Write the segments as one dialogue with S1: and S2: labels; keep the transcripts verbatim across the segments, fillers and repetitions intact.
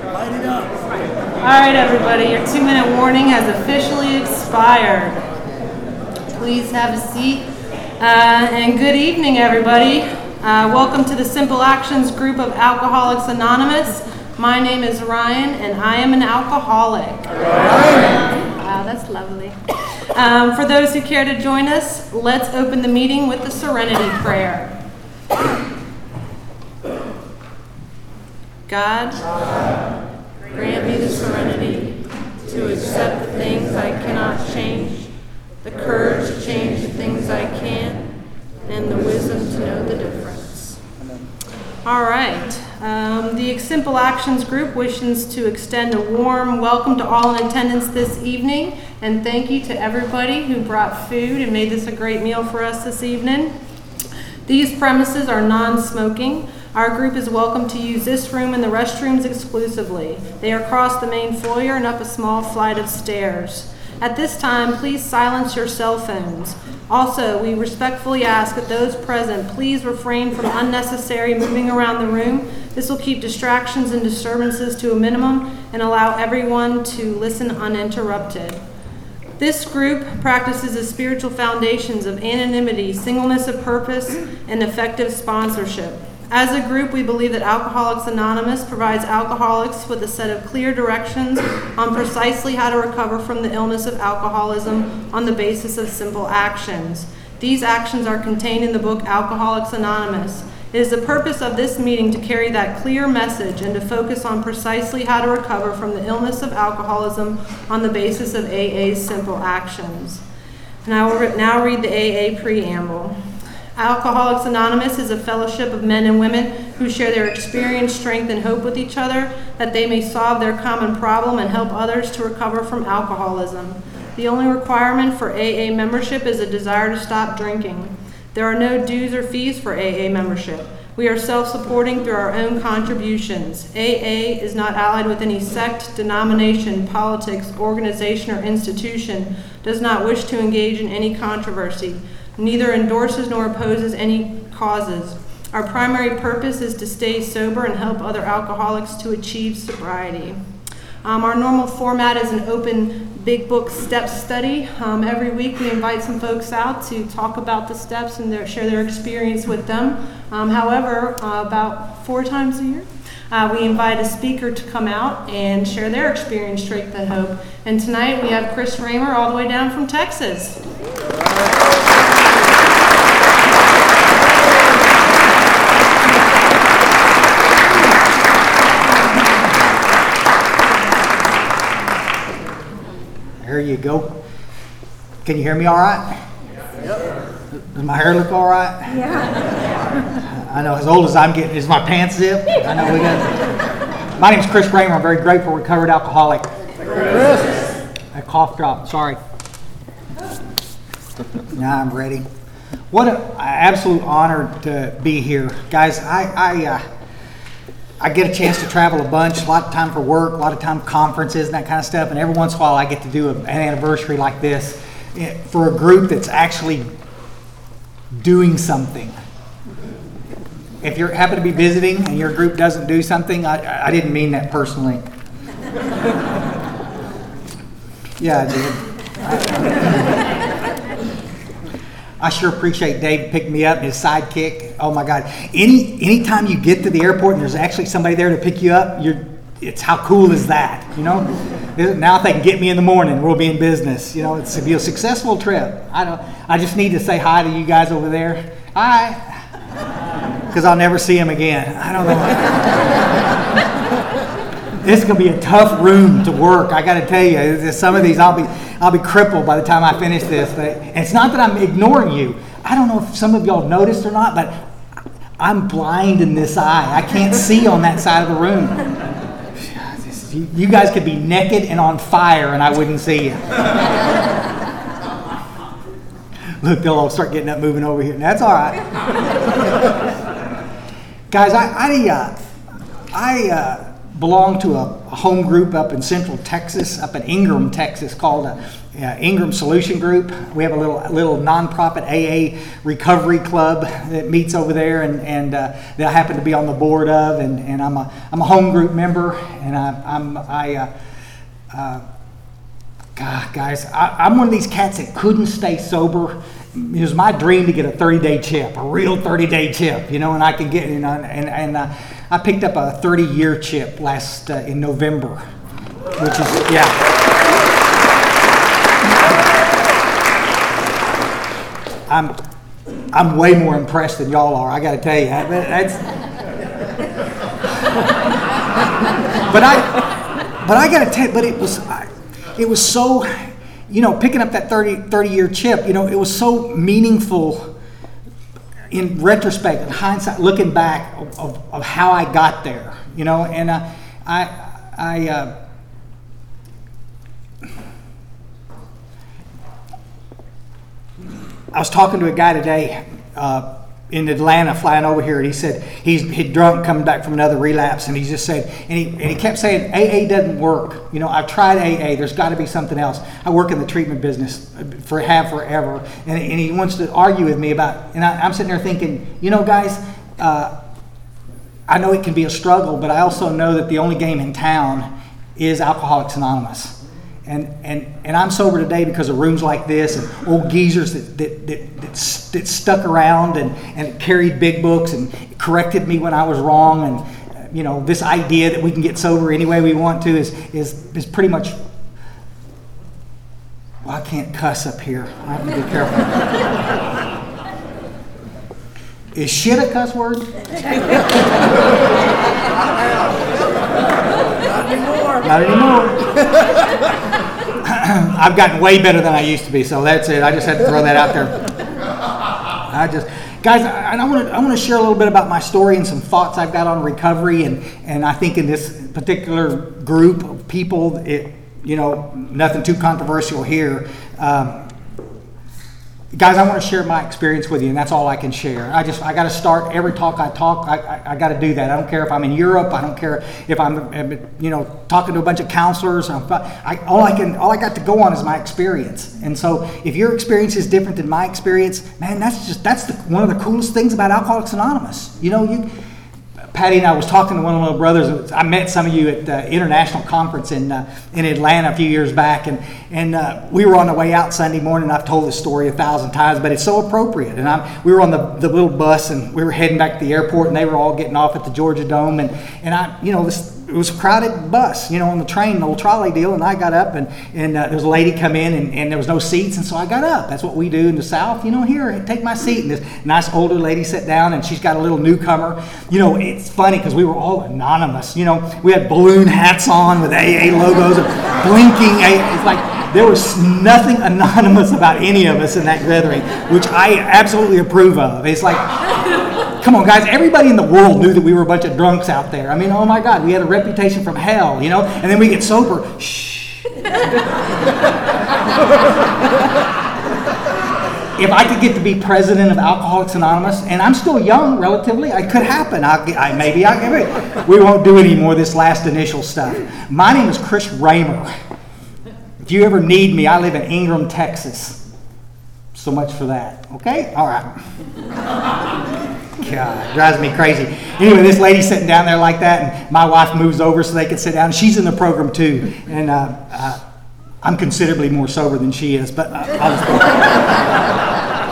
S1: Light it up.
S2: All right, everybody, your two-minute warning has officially expired. Please have a seat. Uh, and good evening, everybody. Uh, welcome to the Simple Actions group of Alcoholics Anonymous. My name is Ryan, and I am an alcoholic.
S1: Ryan.
S2: Wow, that's lovely. Um, for those who care to join us, let's open the meeting with the Serenity Prayer. God, grant me the serenity to accept the things I cannot change, the courage to change the things I can, and the wisdom to know the difference. All right. Um, the Simple Actions group wishes to extend a warm welcome to all in attendance this evening, and thank you to everybody who brought food and made this a great meal for us this evening. These premises are non-smoking. Our group is welcome to use this room and the restrooms exclusively. They are across the main foyer and up a small flight of stairs. At this time, please silence your cell phones. Also, we respectfully ask that those present please refrain from unnecessary moving around the room. This will keep distractions and disturbances to a minimum and allow everyone to listen uninterrupted. This group practices the spiritual foundations of anonymity, singleness of purpose, and effective sponsorship. As a group, we believe that Alcoholics Anonymous provides alcoholics with a set of clear directions on precisely how to recover from the illness of alcoholism on the basis of simple actions. These actions are contained in the book Alcoholics Anonymous. It is the purpose of this meeting to carry that clear message and to focus on precisely how to recover from the illness of alcoholism on the basis of A A's simple actions. And I will now read the A A preamble. Alcoholics Anonymous is a fellowship of men and women who share their experience, strength, and hope with each other that they may solve their common problem and help others to recover from alcoholism. The only requirement for A A membership is a desire to stop drinking. There are no dues or fees for A A membership. We are self-supporting through our own contributions. A A is not allied with any sect, denomination, politics, organization, or institution, does not wish to engage in any controversy, neither endorses nor opposes any causes. Our primary purpose is to stay sober and help other alcoholics to achieve sobriety. Um, our normal format is an open big book step study. Um, every week we invite some folks out to talk about the steps and their, share their experience with them. Um, however, uh, about four times a year, uh, we invite a speaker to come out and share their experience, strength, and hope. And tonight we have Chris Raymer all the way down from Texas.
S1: There you go. Can you hear me all right? Yep. Does my hair look all right?
S3: Yeah.
S1: I know, as old as I'm getting, is my pants zipped? I know we got. My name's Chris Raymer. I'm very grateful, recovered alcoholic. Chris. A cough drop, sorry. Now I'm ready. What an absolute honor to be here. Guys, I, I, uh, I get a chance to travel a bunch, a lot of time for work, a lot of time for conferences and that kind of stuff, and every once in a while I get to do a, an anniversary like this for a group that's actually doing something. If you happen to be visiting and your group doesn't do something, I, I didn't mean that personally. Yeah, I did. I, I sure appreciate Dave picking me up and his sidekick. Oh my God! Any anytime you get to the airport and there's actually somebody there to pick you up, you're it's how cool is that? You know. Now if they can get me in the morning, we'll be in business. You know, it's to be a successful trip. I don't. I just need to say hi to you guys over there. Hi, because I'll never see them again. I don't know. This is gonna be a tough room to work. I got to tell you, some of these I'll be I'll be crippled by the time I finish this. But and it's not that I'm ignoring you. I don't know if some of y'all noticed or not, but I'm blind in this eye. I can't see on that side of the room. You guys could be naked and on fire and I wouldn't see you. Look, they'll all start getting up, moving over here. That's all right. Guys, I I, uh, I uh, belong to a home group up in Central Texas, up in Ingram, Texas, called a, uh, Ingram Solution Group. We have a little little nonprofit A A recovery club that meets over there, and and uh, that I happen to be on the board of, and, and I'm a I'm a home group member, and I, I'm I. Uh, uh, God, guys, I, I'm one of these cats that couldn't stay sober. It was my dream to get a thirty-day chip, a real thirty-day chip, you know, and I can get, you know, and, and uh, I picked up a thirty-year chip last, uh, in November, which is, yeah. I'm, I'm way more impressed than y'all are, I gotta tell you. That's, but I, but I gotta tell you, but it was, it was so, you know, picking up that thirty, thirty-year chip, you know, it was so meaningful in retrospect, in hindsight, looking back of, of, of how I got there, you know, and uh, I, I, uh, I was talking to a guy today uh, in Atlanta, flying over here, and he said he's he'd drunk coming back from another relapse, and he just said, and he, and he kept saying, A A doesn't work. You know, I've tried A A. There's got to be something else. I work in the treatment business for have forever, and, and he wants to argue with me about. And I, I'm sitting there thinking, you know, guys, uh, I know it can be a struggle, but I also know that the only game in town is Alcoholics Anonymous. And, and and I'm sober today because of rooms like this and old geezers that that, that, that, that stuck around and, and carried big books and corrected me when I was wrong. And uh, you know, this idea that we can get sober any way we want to is is is pretty much. Well, I can't cuss up here. I have to be careful. Is shit a cuss word? Not anymore. Not anymore. I've gotten way better than I used to be, so that's it. I just had to throw that out there. I just, guys, I, I want to I want to share a little bit about my story and some thoughts I've got on recovery, and and I think in this particular group of people, it you know nothing too controversial here. Um, Guys, I want to share my experience with you, and that's all I can share. I just, I got to start every talk I talk. I, I, I got to do that. I don't care if I'm in Europe. I don't care if I'm, you know, talking to a bunch of counselors. I'm, I, all I can, all I got to go on is my experience. And so, if your experience is different than my experience, man, that's just, that's the, one of the coolest things about Alcoholics Anonymous. You know, you. Patty and I was talking to one of my little brothers. I met some of you at the international conference in uh, in Atlanta a few years back, and and uh, we were on the way out Sunday morning. I've told this story a thousand times, but it's so appropriate. And I'm, we were on the, the little bus, and we were heading back to the airport, and they were all getting off at the Georgia Dome, and and I, you know, this. It was a crowded bus, you know, on the train, the little trolley deal, and I got up, and, and uh, there was a lady come in, and, and there was no seats, and so I got up. That's what we do in the South, you know, here, take my seat. And this nice older lady sat down, and she's got a little newcomer. You know, it's funny because we were all anonymous, you know. We had balloon hats on with A A logos, and blinking. It's like there was nothing anonymous about any of us in that gathering, which I absolutely approve of. It's like... Come on, guys, everybody in the world knew that we were a bunch of drunks out there. I mean, oh my God, we had a reputation from hell, you know? And then we get sober. Shh. If I could get to be president of Alcoholics Anonymous, and I'm still young, relatively, it could happen. I'll, I, maybe I'll give it. We won't do any more of this last initial stuff. My name is Chris Raymer. If you ever need me, I live in Ingram, Texas. So much for that. Okay? All right. God, drives me crazy. Anyway, this lady's sitting down there like that, and my wife moves over so they can sit down. She's in the program too, and uh, uh, I'm considerably more sober than she is, but uh, I'll just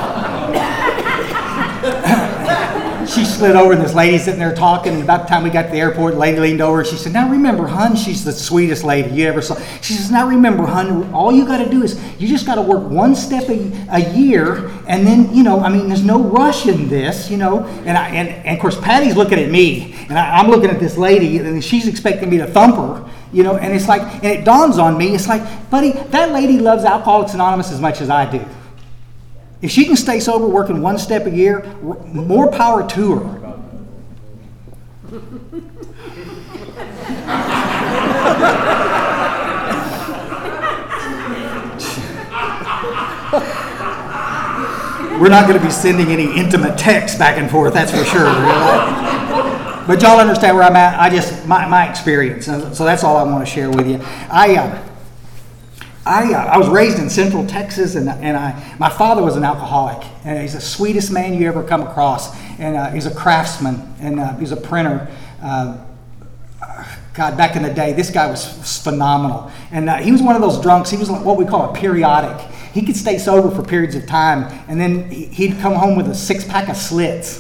S1: She slid over, and this lady's sitting there talking, and about the time we got to the airport, the lady leaned over, and she said, now remember, hun, she's the sweetest lady you ever saw. She says, now remember, hun, all you got to do is, you just got to work one step a, a year, and then, you know, I mean, there's no rush in this, you know, and, I, and, and of course, Patty's looking at me, and I, I'm looking at this lady, and she's expecting me to thump her, you know, and it's like, and it dawns on me, it's like, buddy, that lady loves Alcoholics Anonymous as much as I do. If she can stay sober working one step a year, more power to her. We're not going to be sending any intimate texts back and forth, that's for sure. but y'all understand where I'm at. I just, my, my experience. So that's all I want to share with you. I, uh, I, uh, I was raised in Central Texas, and, and I, my father was an alcoholic, and he's the sweetest man you ever come across, and uh, he's a craftsman, and uh, he's a printer. Uh, God, back in the day, this guy was phenomenal, and uh, he was one of those drunks. He was like what we call a periodic. He could stay sober for periods of time, and then he'd come home with a six-pack of Slits.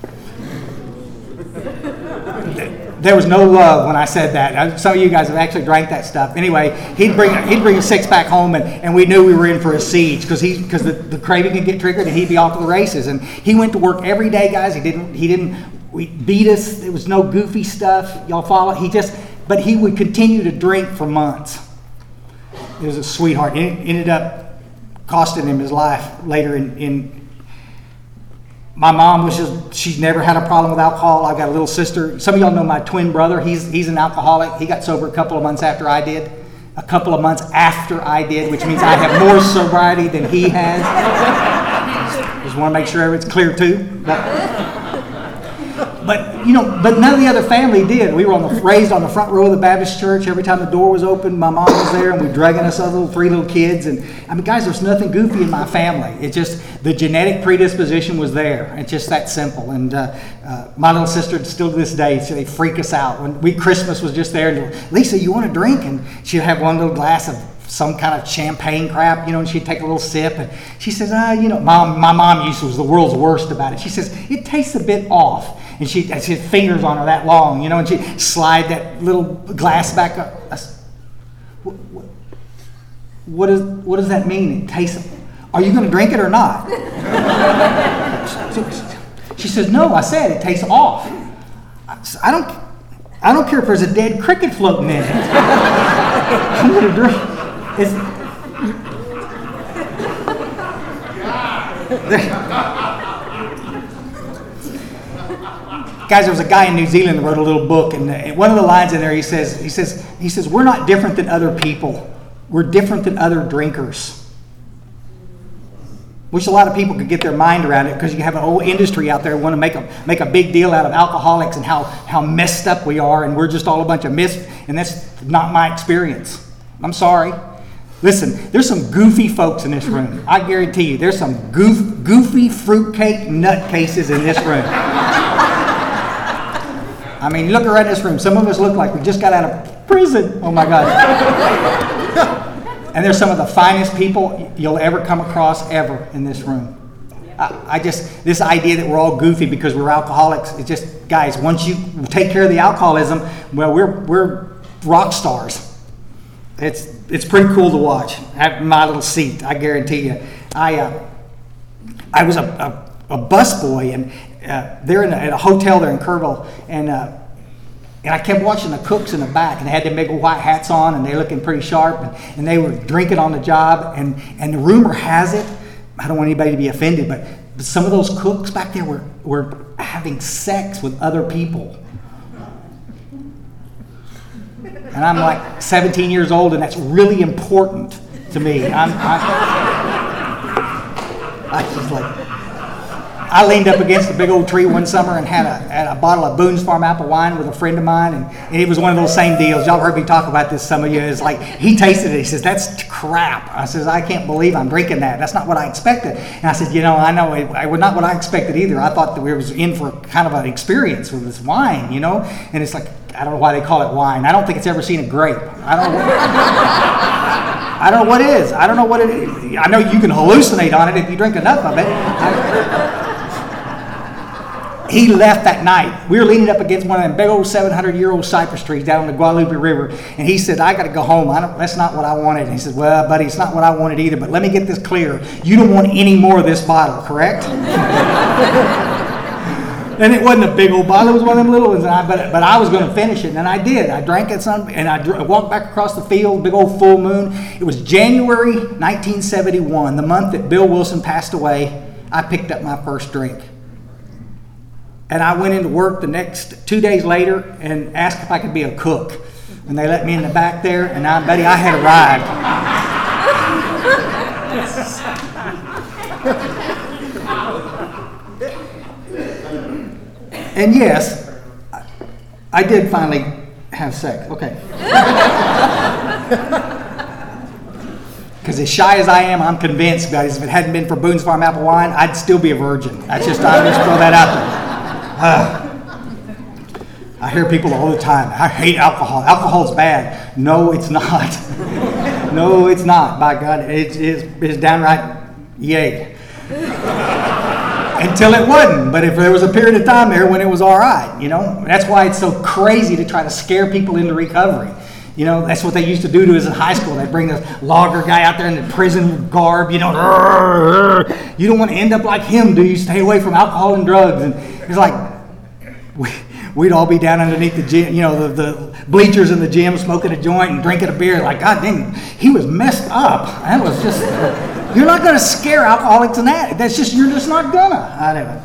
S1: There was no love when I said that. Some of you guys have actually drank that stuff. Anyway, he'd bring he'd bring a six pack home, and, and we knew we were in for a siege because he because the, the craving could get triggered, and he'd be off to the races. And he went to work every day, guys. He didn't he didn't we beat us. There was no goofy stuff. Y'all follow? He just but he would continue to drink for months. He was a sweetheart. It ended up costing him his life later in. in My mom was just, she's never had a problem with alcohol. I've got a little sister. Some of y'all know my twin brother. He's he's an alcoholic. He got sober a couple of months after I did. A couple of months after I did, which means I have more sobriety than he has. Just want to make sure it's clear too. But, but, you know, but none of the other family did. We were on the, raised on the front row of the Baptist church. Every time the door was open, my mom was there, and we dragging us little three little kids. And I mean, guys, there's nothing goofy in my family. It's just the genetic predisposition was there. It's just that simple. And uh, uh, my little sister, still to this day, so they freak us out. When we Christmas was just there, and Lisa, you want a drink? And she'd have one little glass of some kind of champagne crap, you know, and she'd take a little sip, and she says, ah, you know, mom, my mom used to was the world's worst about it. She says, it tastes a bit off. And she, she had fingers on her that long, you know, and she'd slide that little glass back up. I said, what, what, what, is, what does that mean? It tastes, are you going to drink it or not? She says, no, I said it tastes off. I, said, I don't I don't care if there's a dead cricket floating in it. I'm going to drink. It's, guys, there was a guy in New Zealand that wrote a little book, and one of the lines in there, he says, he says, he says, we're not different than other people. We're different than other drinkers. Wish a lot of people could get their mind around it, because you have an whole industry out there want to make a make a big deal out of alcoholics and how how messed up we are, and we're just all a bunch of mis. And that's not my experience. I'm sorry. Listen, there's some goofy folks in this room. I guarantee you, there's some goof, goofy fruitcake nutcases in this room. I mean, look around this room. Some of us look like we just got out of prison. Oh my God. And there's some of the finest people you'll ever come across ever in this room. I, I just, this idea that we're all goofy because we're alcoholics, it's just, guys, once you take care of the alcoholism, well, we're we're rock stars. It's it's pretty cool to watch. Have my little seat, I guarantee you. I uh, I was a, a, a bus boy, and uh, they're in a, at a hotel there in Kerrville, and uh, and I kept watching the cooks in the back, and they had their big white hats on, and they looking pretty sharp, and, and they were drinking on the job, and and the rumor has it, I don't want anybody to be offended, but, but some of those cooks back there were were having sex with other people. And I'm like seventeen years old, and that's really important to me. I'm, I, I just like, I leaned up against a big old tree one summer and had a, had a bottle of Boone's Farm apple wine with a friend of mine, and, and it was one of those same deals. Y'all heard me talk about this, some of you. It's like, he tasted it. He says, that's crap. I says, I can't believe I'm drinking that. That's not what I expected. And I said, you know, I know, it, it was not what I expected either. I thought that we was in for kind of an experience with this wine, you know? And it's like, I don't know why they call it wine. I don't think it's ever seen a grape. I don't know what, I don't know what it is. I don't know what it is. I know you can hallucinate on it if you drink enough of it. I, he left that night. We were leaning up against one of them big old seven hundred year old cypress trees down on the Guadalupe River. And he said, I got to go home. I don't, that's not what I wanted. And he said, well, buddy, it's not what I wanted either. But let me get this clear. You don't want any more of this bottle, correct? And it wasn't a big old bottle. It was one of them little ones. And I, but, but I was going to finish it. And I did. I drank it some, and I dr- walked back across the field, big old full moon. It was January nineteen seventy-one, the month that Bill Wilson passed away. I picked up my first drink. And I went into work the next two days later and asked if I could be a cook. And they let me in the back there, and I, buddy, I had arrived. And yes, I did finally have sex. Okay. Because as shy as I am, I'm convinced, guys, if it hadn't been for Boone's Farm apple wine, I'd still be a virgin. That's just, I just throw that out there. Uh, I hear people all the time, I hate alcohol. Alcohol's bad. No, it's not. No, it's not. By God, it is it's downright yay. Until it wasn't. But if there was a period of time there when it was all right, you know, that's why it's so crazy to try to scare people into recovery. You know, that's what they used to do to us in high school. They'd bring the logger guy out there in the prison garb, you know. You don't want to end up like him, do you? Stay away from alcohol and drugs. And it's like, we, we'd all be down underneath the gym, you know, the, the bleachers in the gym, smoking a joint and drinking a beer. Like, God dang, he was messed up. That was just, you're not going to scare alcoholics in that. That's just, you're just not going to. I don't know.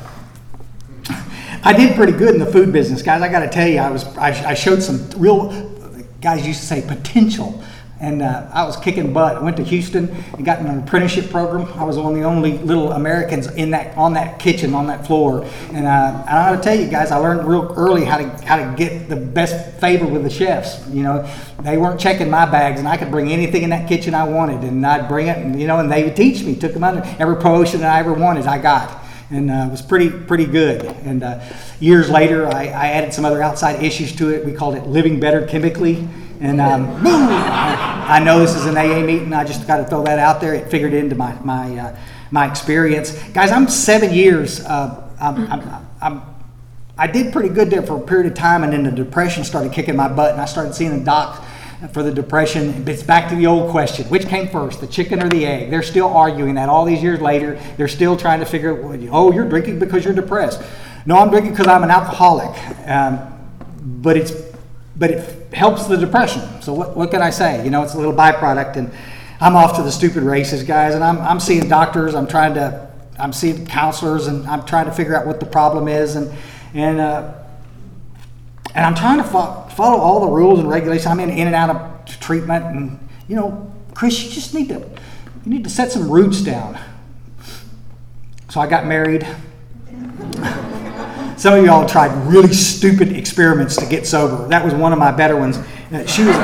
S1: I did pretty good in the food business, guys. I got to tell you, I was I, I showed some real, guys used to say potential, and uh, I was kicking butt. I went to Houston and got in an apprenticeship program. I was one of the only little Americans in that on that kitchen, on that floor, and, uh, and I got to tell you guys, I learned real early how to how to get the best favor with the chefs. You know, they weren't checking my bags, and I could bring anything in that kitchen I wanted, and I'd bring it, and you know, and they would teach me. Took them under every promotion that I ever wanted, I got. And uh, it was pretty pretty good. And uh, years later, I, I added some other outside issues to it. We called it Living Better Chemically. And um, boom! I, I know this is an A A meeting. I just got to throw that out there. It figured into my my uh, my experience, guys. I'm seven years. Uh, I'm, I'm, I'm I did pretty good there for a period of time, and then the depression started kicking my butt, and I started seeing a doc for the depression. It's back to the old question: which came first, the chicken or the egg? They're still arguing that all these years later. They're still trying to figure out, oh, you're drinking because you're depressed. No, I'm drinking because I'm an alcoholic. Um, but it's but it helps the depression. So what what can I say? You know, it's a little byproduct, and I'm off to the stupid races, guys. And I'm I'm seeing doctors. I'm trying to I'm seeing counselors, and I'm trying to figure out what the problem is, and and. Uh, And I'm trying to fo- follow all the rules and regulations. I'm in, in and out of treatment, and you know, Chris, you just need to you need to set some roots down. So I got married. Some of y'all tried really stupid experiments to get sober. That was one of my better ones. She was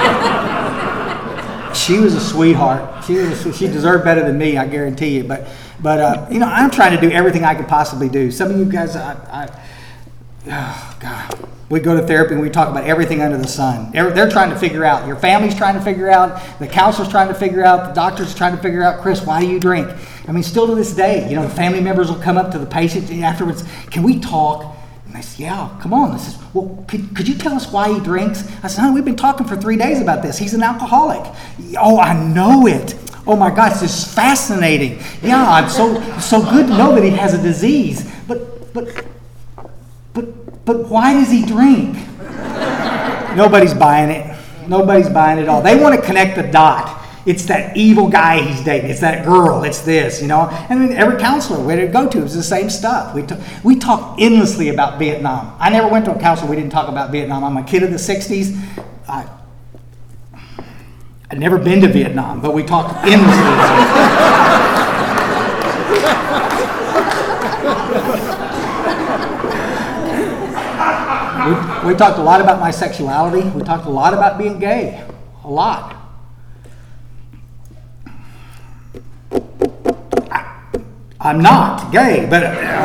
S1: a, she was a sweetheart. She was she deserved better than me, I guarantee you. But but uh, you know, I'm trying to do everything I could possibly do. Some of you guys, I, I oh God. We go to therapy and we talk about everything under the sun. They're, they're trying to figure out. Your family's trying to figure out. The counselor's trying to figure out. The doctor's trying to figure out, Chris, why do you drink? I mean, still to this day, you know, the family members will come up to the patient afterwards. Can we talk? And I said, yeah, come on. This is, well, could, could you tell us why he drinks? I said, honey, we've been talking for three days about this. He's an alcoholic. Oh, I know it. Oh my gosh, this is fascinating. Yeah, I'm so so good to know that he has a disease. But but but but why does he drink? Nobody's buying it. Nobody's buying it at all. They want to connect the dot. It's that evil guy he's dating. It's that girl. It's this, you know. And then every counselor we go to is the same stuff. We, t- we talk endlessly about Vietnam. I never went to a counselor we didn't talk about Vietnam. I'm a kid of the sixties. I, I'd never been to Vietnam, but we talked endlessly. we, we talked a lot about my sexuality. We talked a lot about being gay. A lot. I'm not gay, but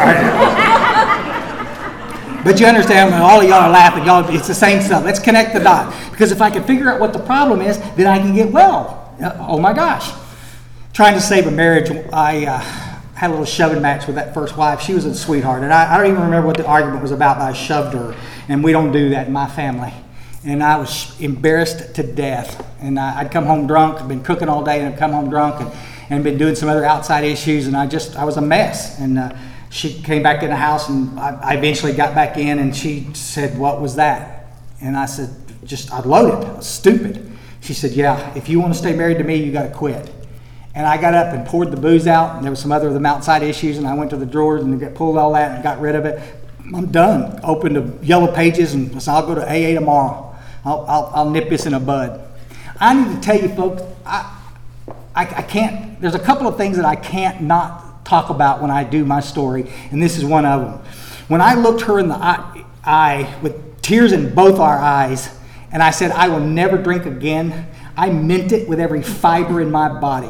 S1: but you understand when all of y'all are laughing, y'all, it's the same stuff. Let's connect the dot. Because if I can figure out what the problem is, then I can get well. Oh my gosh. Trying to save a marriage, I uh, had a little shoving match with that first wife. She was a sweetheart, and I, I don't even remember what the argument was about, but I shoved her, and we don't do that in my family. And I was embarrassed to death. And I, I'd come home drunk, I'd been cooking all day, and I'd come home drunk, and and been doing some other outside issues, and I just, I was a mess. And uh, she came back in the house, and I, I eventually got back in, and she said, what was that? And I said, just, I loaded, I was stupid. She said, yeah, if you want to stay married to me, you got to quit. And I got up and poured the booze out, and there was some other of them outside issues, and I went to the drawers and got, pulled all that and got rid of it. I'm done. Opened the yellow pages, and said, I'll go to A A tomorrow. I'll, I'll, I'll nip this in a bud. I need to tell you folks, I, I, I can't, there's a couple of things that I can't not talk about when I do my story, and this is one of them. When I looked her in the eye, eye with tears in both our eyes. And I said, I will never drink again. I meant it with every fiber in my body.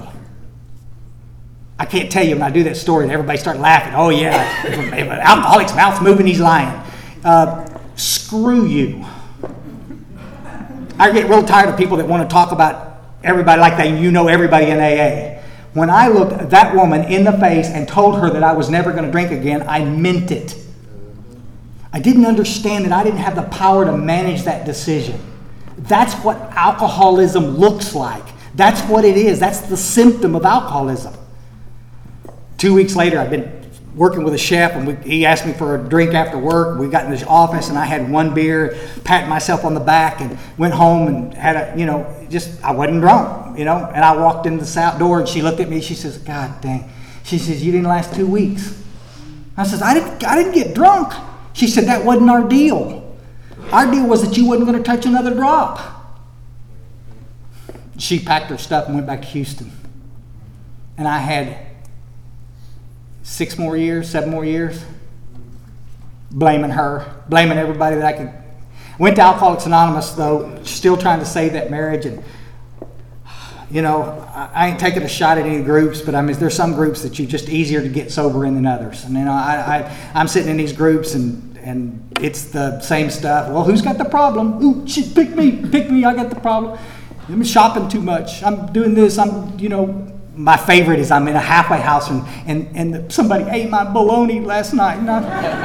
S1: I can't tell you when I do that story, and everybody start laughing. Oh yeah, if an alcoholic's mouth's moving, he's lying. Uh, screw you. I get real tired of people that want to talk about everybody like they you know everybody in A A. When I looked that woman in the face and told her that I was never going to drink again, I meant it. I didn't understand that I didn't have the power to manage that decision. That's what alcoholism looks like. That's what it is. That's the symptom of alcoholism. Two weeks later, I've been working with a chef, and we, he asked me for a drink after work. We got in his office, and I had one beer, patted myself on the back, and went home and had a, you know, just, I wasn't drunk, you know. And I walked in this outdoor, and she looked at me, she says, God dang. She says, you didn't last two weeks. I says, I didn't, I didn't get drunk. She said, that wasn't our deal. Our deal was that you wasn't going to touch another drop. She packed her stuff and went back to Houston. And I had six more years, seven more years, blaming her, blaming everybody that I could. Went to Alcoholics Anonymous, though, still trying to save that marriage. And, you know, I, I ain't taking a shot at any groups, but I mean, there's some groups that you're just easier to get sober in than others. And, you know, I, I, I'm sitting in these groups, and, and it's the same stuff. Well, who's got the problem? Ooh, shit, pick me, pick me, I got the problem. I'm shopping too much. I'm doing this, I'm, you know. My favorite is I'm in a halfway house, and, and, and somebody ate my bologna last night. And I,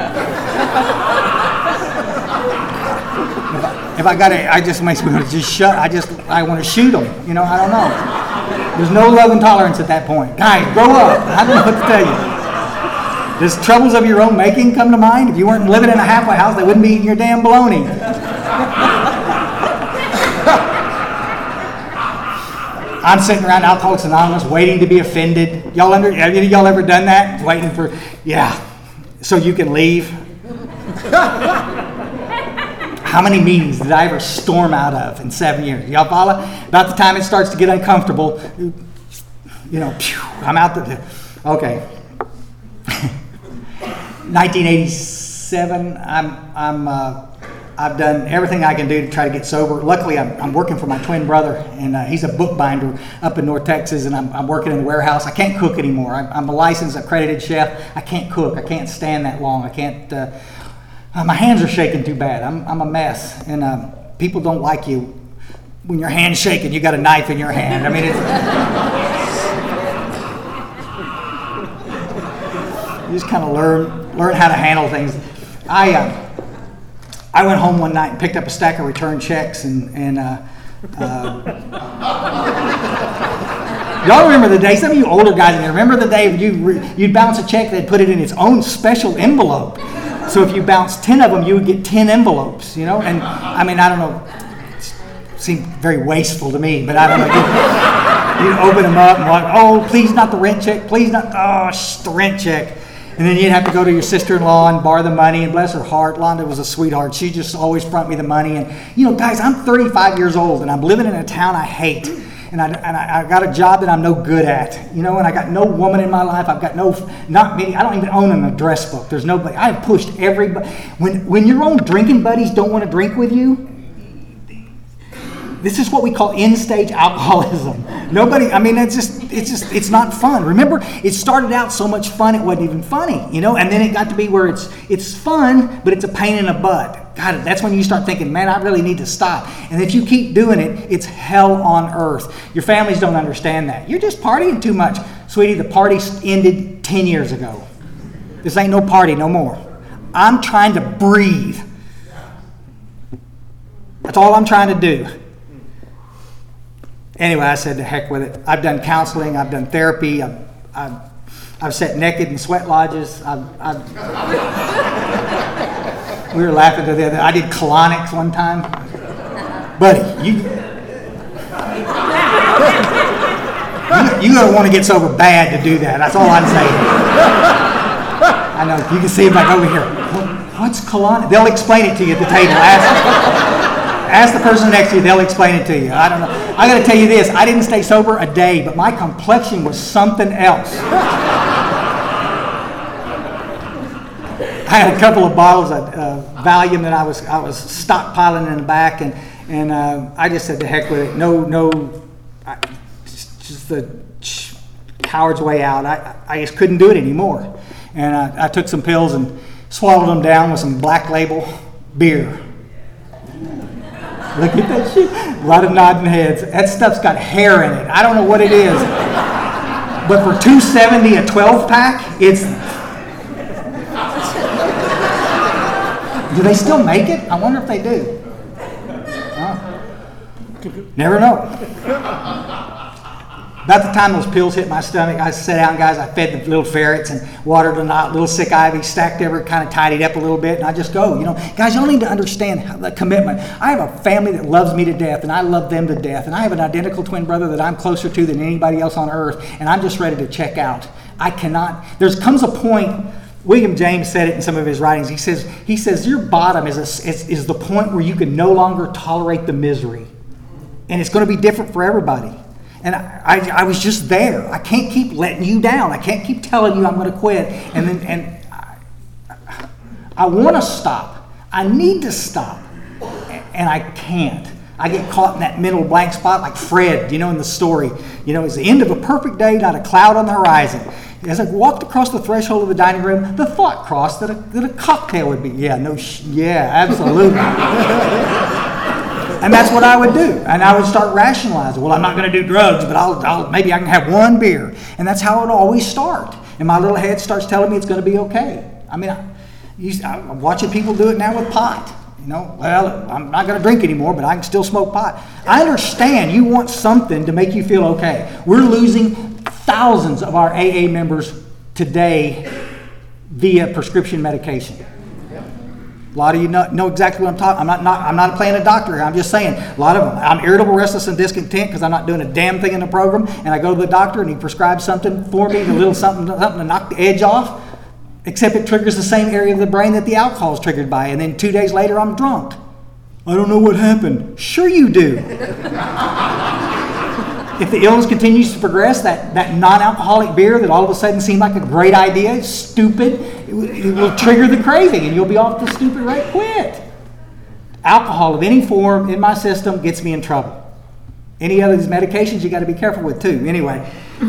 S1: if, I, if I got it, I just makes me want to just shut. I just I want to shoot them. You know, I don't know. There's no love and tolerance at that point. Guys, grow up. I don't know what to tell you. Does troubles of your own making come to mind? If you weren't living in a halfway house, they wouldn't be eating your damn bologna. I'm sitting around Alcoholics Anonymous waiting to be offended. Y'all under, have any of y'all ever done that? Waiting for, yeah, so you can leave? How many meetings did I ever storm out of in seven years? Y'all follow? About the time it starts to get uncomfortable, you know, phew, I'm out the, okay. nineteen eighty-seven, I'm, I'm, uh, I've done everything I can do to try to get sober. Luckily, I'm, I'm working for my twin brother, and uh, he's a bookbinder up in North Texas, and I'm, I'm working in the warehouse. I can't cook anymore. I'm, I'm a licensed, accredited chef. I can't cook. I can't stand that long. I can't, uh, uh, my hands are shaking too bad. I'm, I'm a mess, and um, people don't like you when your hand's shaking. You got a knife in your hand. I mean, it's, you just kind of learn, learn how to handle things. I, uh, I went home one night and picked up a stack of return checks, and, and uh, uh, y'all remember the day, some of you older guys in there, remember the day when you re, you'd bounce a check, they'd put it in its own special envelope. So if you bounced ten of them, you would get ten envelopes, you know? And I mean, I don't know, it seemed very wasteful to me, but I don't know. You'd open them up and like, oh, please not the rent check, please not, oh, sh, the rent check. And then you'd have to go to your sister-in-law and borrow the money, and bless her heart, Londa was a sweetheart. She just always front me the money. And, you know, guys, I'm thirty-five years old, and I'm living in a town I hate. And I, and I, I got a job that I'm no good at, you know, and I got no woman in my life. I've got no, not many, I don't even own an address book. There's nobody, I have pushed everybody. When, when your own drinking buddies don't want to drink with you, this is what we call end-stage alcoholism. Nobody, I mean, it's just, it's just, it's not fun. Remember, it started out so much fun, it wasn't even funny, you know, and then it got to be where it's, it's fun, but it's a pain in the butt. God, that's when you start thinking, man, I really need to stop. And if you keep doing it, it's hell on earth. Your families don't understand that. You're just partying too much. Sweetie, the party ended ten years ago. This ain't no party no more. I'm trying to breathe. That's all I'm trying to do. Anyway, I said, to heck with it. I've done counseling. I've done therapy. I've, I've, I've sat naked in sweat lodges. I've, I've, we were laughing to the other. I did colonics one time. Buddy, you, you, you're going to want to get sober bad to do that. That's all I'm saying. I know. You can see it like over here. What's colonic? They'll explain it to you at the table. Ask Ask the person next to you, they'll explain it to you. I don't know. I got to tell you this, I didn't stay sober a day, but my complexion was something else. I had a couple of bottles of uh, Valium that I was I was stockpiling in the back, and and uh, I just said to heck with it. No, no, I, just, just the coward's way out. I I just couldn't do it anymore, and I, I took some pills and swallowed them down with some Black Label beer. Look at that shit. A lot of nodding heads. That stuff's got hair in it. I don't know what it is. But for two seventy a twelve pack, it's... Do they still make it? I wonder if they do. Oh. Never know. About the time those pills hit my stomach, I sat down, guys, I fed the little ferrets and watered the little sick ivy, stacked every, kind of tidied up a little bit, and I just go, you know. Guys, y'all need to understand the commitment. I have a family that loves me to death, and I love them to death, and I have an identical twin brother that I'm closer to than anybody else on earth, and I'm just ready to check out. I cannot, there comes a point, William James said it in some of his writings, he says, he says your bottom is, a, is, is the point where you can no longer tolerate the misery, and it's going to be different for everybody. And I, I, I was just there. I can't keep letting you down. I can't keep telling you I'm going to quit. And then, and I, I want to stop. I need to stop, and I can't. I get caught in that mental blank spot, like Fred, you know, in the story. You know, it's the end of a perfect day, not a cloud on the horizon. As I walked across the threshold of the dining room, the thought crossed that a, that a cocktail would be. Yeah, no, sh- yeah, absolutely. And that's what I would do. And I would start rationalizing. Well, I'm not going to do drugs, but I'll, I'll maybe I can have one beer. And that's how it would always start. And my little head starts telling me it's going to be okay. I mean, I, you, I'm watching people do it now with pot. You know, well, I'm not going to drink anymore, but I can still smoke pot. I understand you want something to make you feel okay. We're losing thousands of our A A members today via prescription medication. A lot of you know, know exactly what I'm talking. I'm not, not. I'm not playing a doctor here. I'm just saying. A lot of them. I'm irritable, restless, and discontent because I'm not doing a damn thing in the program. And I go to the doctor and he prescribes something for me, a little something, something to knock the edge off. Except it triggers the same area of the brain that the alcohol is triggered by. And then two days later, I'm drunk. I don't know what happened. Sure you do. If the illness continues to progress, that, that non-alcoholic beer that all of a sudden seemed like a great idea is stupid, it, it will trigger the craving and you'll be off the stupid right quit. Alcohol of any form in my system gets me in trouble. Any other of these medications you got to be careful with too. Anyway,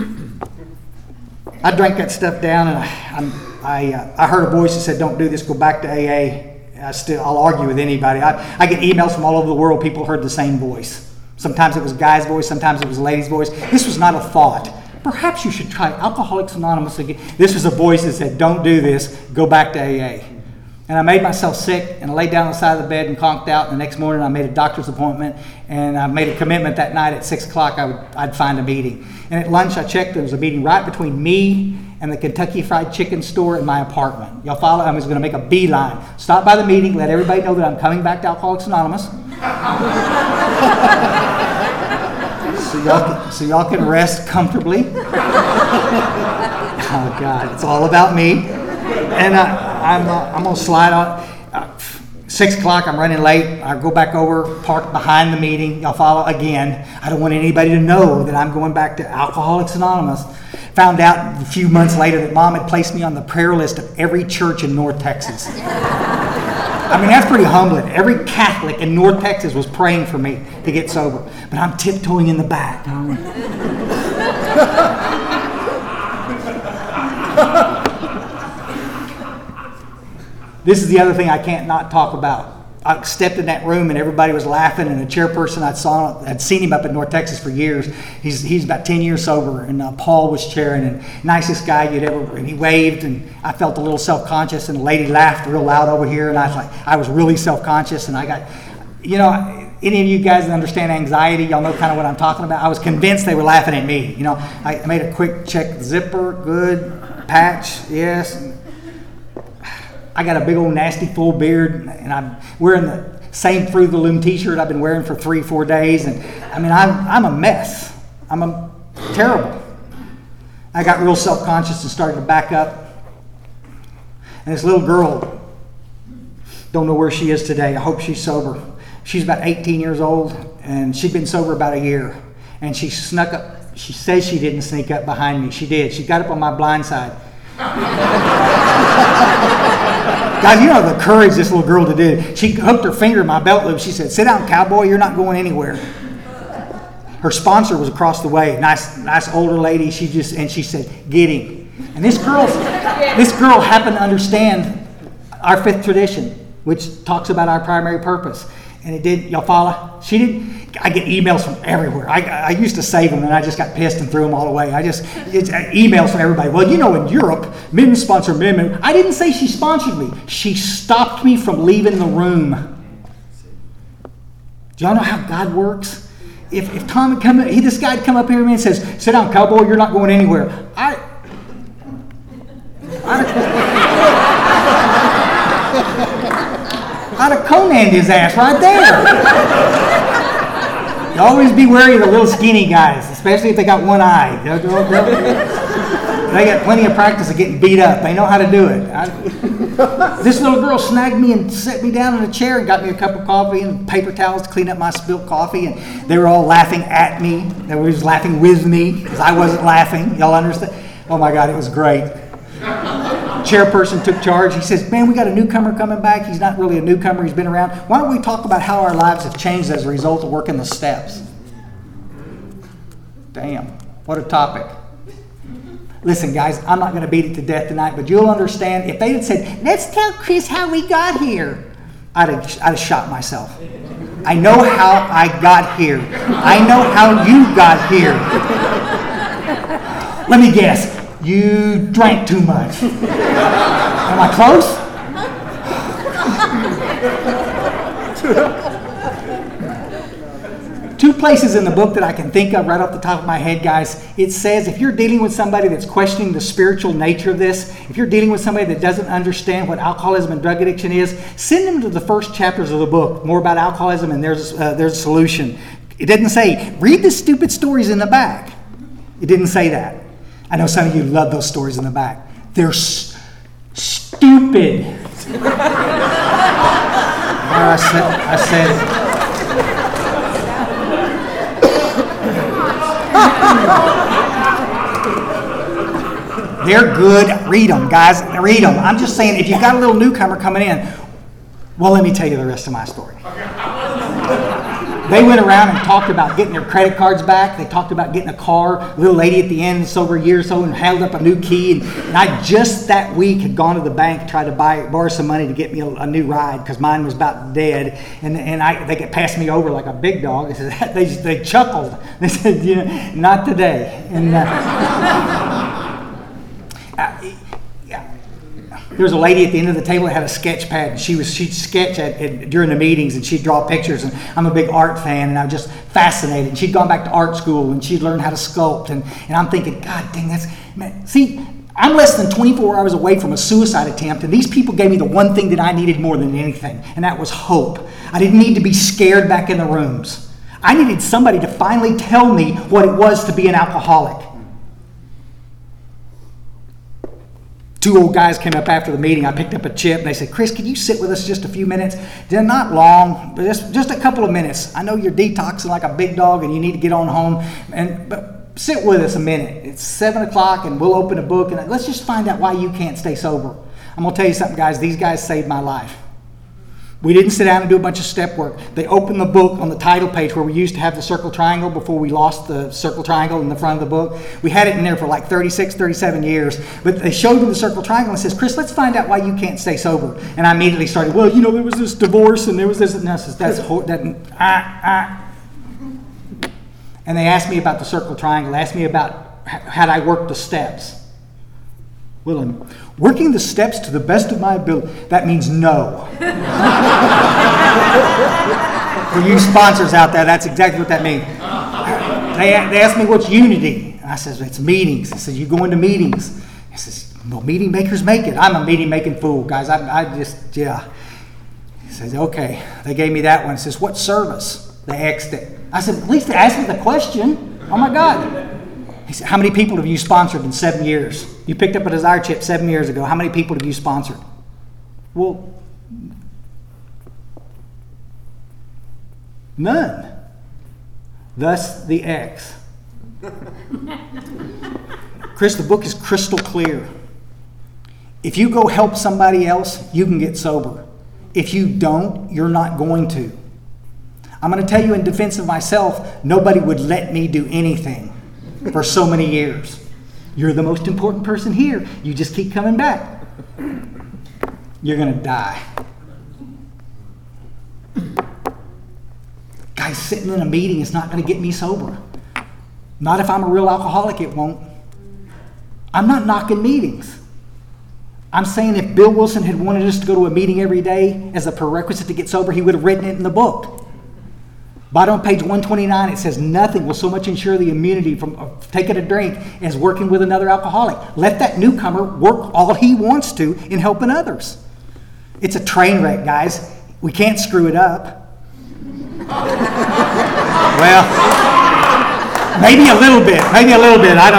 S1: I drank that stuff down and I, I'm, I, uh, I heard a voice that said, don't do this, go back to A A. I still, I'll argue with anybody. I, I get emails from all over the world, people heard the same voice. Sometimes it was a guy's voice, sometimes it was a lady's voice. This was not a thought. Perhaps you should try Alcoholics Anonymous again. This was a voice that said, don't do this, go back to A A. And I made myself sick and I laid down on the side of the bed and conked out. And the next morning I made a doctor's appointment and I made a commitment that night at six o'clock I would, I'd find a meeting. And at lunch I checked, there was a meeting right between me and the Kentucky Fried Chicken store in my apartment. Y'all follow? I was going to make a beeline. Stop by the meeting, let everybody know that I'm coming back to Alcoholics Anonymous. so, y'all can, so y'all can rest comfortably. Oh God, it's all about me. And uh, I'm, uh, I'm going to slide on. Uh, Six o'clock, I'm running late. I go back over, park behind the meeting. Y'all follow again. I don't want anybody to know that I'm going back to Alcoholics Anonymous. Found out a few months later that Mom had placed me on the prayer list of every church in North Texas. I mean, that's pretty humbling. Every Catholic in North Texas was praying for me to get sober. But I'm tiptoeing in the back. This is the other thing I can't not talk about. I stepped in that room and everybody was laughing, and the chairperson I'd saw, I'd seen him up in North Texas for years. He's he's about ten years sober, and uh, Paul was chairing, and nicest guy you'd ever. And he waved, and I felt a little self-conscious, and the lady laughed real loud over here, and I was like, I was really self-conscious, and I got, you know, any of you guys that understand anxiety, y'all know kind of what I'm talking about. I was convinced they were laughing at me. You know, I made a quick check, zipper, good, patch, yes. I got a big old nasty full beard, and I'm wearing the same Through the Loom t-shirt I've been wearing for three, four days. And I mean, I'm, I'm a mess. I'm a, terrible. I got real self-conscious and started to back up. And this little girl, don't know where she is today. I hope she's sober. She's about eighteen years old, and she'd been sober about a year. And she snuck up. She says she didn't sneak up behind me. She did. She got up on my blind side. Guys, you know the courage this little girl did. She hooked her finger in my belt loop. She said, sit down, cowboy, you're not going anywhere. Her sponsor was across the way. Nice, nice older lady. She just, and she said, get him. And this girl, this girl happened to understand our fifth tradition, which talks about our primary purpose. And it did, y'all follow? She did. I get emails from everywhere. I, I used to save them, and I just got pissed and threw them all away. I just, it's emails from everybody. Well, you know, in Europe, men sponsor men. I didn't say she sponsored me. She stopped me from leaving the room. Do y'all know how God works? If, if Tom had come, he, this guy had come up here to me and says, sit down, cowboy, you're not going anywhere. I, I'd have Conan'd his ass right there. You always be wary of the little skinny guys, especially if they got one eye. They'll, they'll, they'll, they got plenty of practice of getting beat up. They know how to do it. I, this little girl snagged me and set me down in a chair and got me a cup of coffee and paper towels to clean up my spilled coffee. And they were all laughing at me. They were just laughing with me because I wasn't laughing. Y'all understand? Oh my God, it was great. Chairperson took charge. He says, man, we got a newcomer coming back. He's not really a newcomer. He's been around. Why don't we talk about how our lives have changed as a result of working the steps? Damn, what a topic. Listen, guys, I'm not going to beat it to death tonight, but you'll understand. If they had said, let's tell Chris how we got here, I'd have, I'd have shot myself. I know how I got here. I know how you got here. Let me guess. You drank too much. Am I close? Two places in the book that I can think of right off the top of my head, guys. It says if you're dealing with somebody that's questioning the spiritual nature of this, if you're dealing with somebody that doesn't understand what alcoholism and drug addiction is, send them to the first chapters of the book, more about alcoholism, and there's, uh, there's a solution. It doesn't say, read the stupid stories in the back. It didn't say that. I know some of you love those stories in the back. They're s- stupid. There, I said, I said. They're good. Read them, guys. Read them. I'm just saying, if you've got a little newcomer coming in, well, let me tell you the rest of my story. They went around and talked about getting their credit cards back. They talked about getting a car. A little lady at the end, sober a year or so, and held up a new key. And, and I just that week had gone to the bank, tried to buy borrow some money to get me a, a new ride because mine was about dead. And and I they could pass me over like a big dog. They said, they they chuckled. They said, you know, not today. And uh, uh, there was a lady at the end of the table that had a sketch pad. And she was she'd sketch at, at during the meetings, and she'd draw pictures. And I'm a big art fan, and I was just fascinated. And she'd gone back to art school, and she'd learned how to sculpt. And, and I'm thinking, God dang, that's man. See, I'm less than twenty-four hours away from a suicide attempt, and these people gave me the one thing that I needed more than anything, and that was hope. I didn't need to be scared back in the rooms. I needed somebody to finally tell me what it was to be an alcoholic. Two old guys came up after the meeting. I picked up a chip, and they said, Chris, can you sit with us just a few minutes? They're not long, but just, just a couple of minutes. I know you're detoxing like a big dog, and you need to get on home, and but sit with us a minute. It's seven o'clock, and we'll open a book, and let's just find out why you can't stay sober. I'm going to tell you something, guys. These guys saved my life. We didn't sit down and do a bunch of step work. They opened the book on the title page where we used to have the circle triangle before we lost the circle triangle in the front of the book. We had it in there for like thirty-six, thirty-seven years. But they showed me the circle triangle and says, Chris, let's find out why you can't stay sober. And I immediately started, well, you know, there was this divorce and there was this. And that's, that's, that, ah, ah. And they asked me about the circle triangle. They asked me about how I worked the steps. William, working the steps to the best of my ability, that means no. For you sponsors out there, that's exactly what that means. They, they asked me what's unity. I said, it's meetings. I said, you go into meetings. He says, well, meeting makers make it. I'm a meeting making fool, guys. I, I just, yeah. He says, okay. They gave me that one. He says, what service? They X'd it. I said, at least they asked me the question. Oh my God. He said, how many people have you sponsored in seven years? You picked up a Desire chip seven years ago. How many people have you sponsored? Well, none. Thus the X. Chris, the book is crystal clear. If you go help somebody else, you can get sober. If you don't, you're not going to. I'm going to tell you in defense of myself, nobody would let me do anything for so many years. You're the most important person here. You just keep coming back. You're going to die. Guys, sitting in a meeting is not going to get me sober. Not if I'm a real alcoholic, it won't. I'm not knocking meetings. I'm saying if Bill Wilson had wanted us to go to a meeting every day as a prerequisite to get sober, he would have written it in the book. Bottom of page one twenty-nine, it says, nothing will so much ensure the immunity from uh, taking a drink as working with another alcoholic. Let that newcomer work all he wants to in helping others. It's a train wreck, guys. We can't screw it up. Well, maybe a little bit. Maybe a little bit. I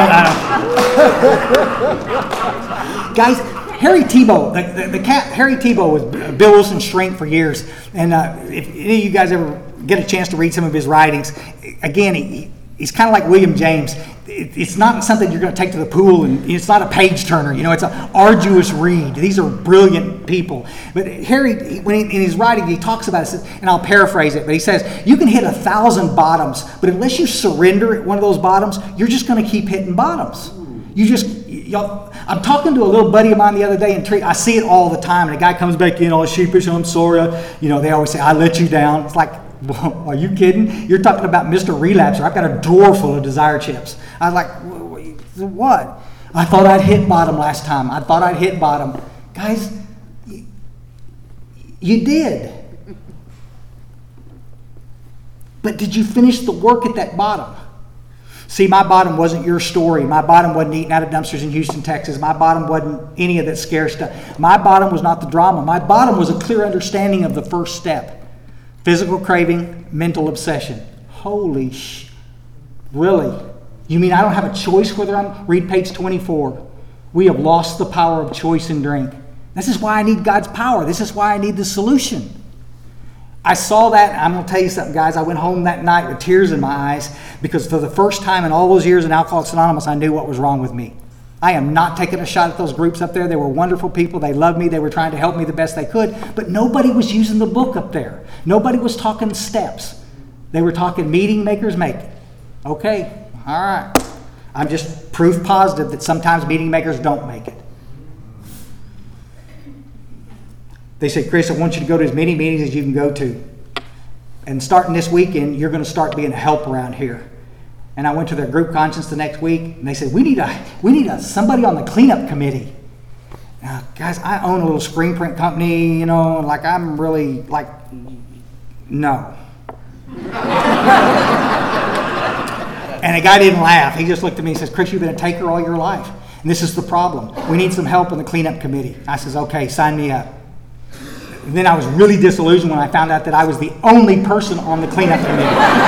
S1: don't know. Guys, Harry Tebow, the, the, the cat, Harry Tebow was Bill Wilson's shrink for years. And uh, if any of you guys ever get a chance to read some of his writings, again, he, he's kind of like William James. It, it's not something you're going to take to the pool, and it's not a page turner. You know, it's an arduous read. These are brilliant people. But Harry, when he, in his writing, he talks about it, and I'll paraphrase it, but he says, you can hit a thousand bottoms, but unless you surrender at one of those bottoms, you're just going to keep hitting bottoms. You just, y'all, I'm talking to a little buddy of mine the other day, and I see it all the time, and a guy comes back in all sheepish, I'm sorry. You know, they always say, I let you down. It's like, well, are you kidding? You're talking about Mister Relapser. I've got a drawer full of Desire chips. I was like, what? I thought I'd hit bottom last time. I thought I'd hit bottom. Guys, you did. But did you finish the work at that bottom? See, my bottom wasn't your story. My bottom wasn't eating out of dumpsters in Houston, Texas. My bottom wasn't any of that scare stuff. My bottom was not the drama. My bottom was a clear understanding of the first step. Physical craving, mental obsession. Holy sh... Really? You mean I don't have a choice whether I'm... Read page twenty-four. We have lost the power of choice in drink. This is why I need God's power. This is why I need the solution. I saw that, and I'm going to tell you something, guys. I went home that night with tears in my eyes because for the first time in all those years in Alcoholics Anonymous, I knew what was wrong with me. I am not taking a shot at those groups up there. They were wonderful people. They loved me. They were trying to help me the best they could. But nobody was using the book up there. Nobody was talking steps. They were talking meeting makers make it. Okay, all right. I'm just proof positive that sometimes meeting makers don't make it. They say, Chris, I want you to go to as many meetings as you can go to. And starting this weekend, you're going to start being a help around here. And I went to their group conscience the next week, and they said, we need a we need a somebody on the cleanup committee. Now, guys, I own a little screen print company, you know, like I'm really like, no. And the guy didn't laugh. He just looked at me and says, Chris, you've been a taker all your life. And this is the problem. We need some help on the cleanup committee. I says, okay, sign me up. And then I was really disillusioned when I found out that I was the only person on the cleanup committee.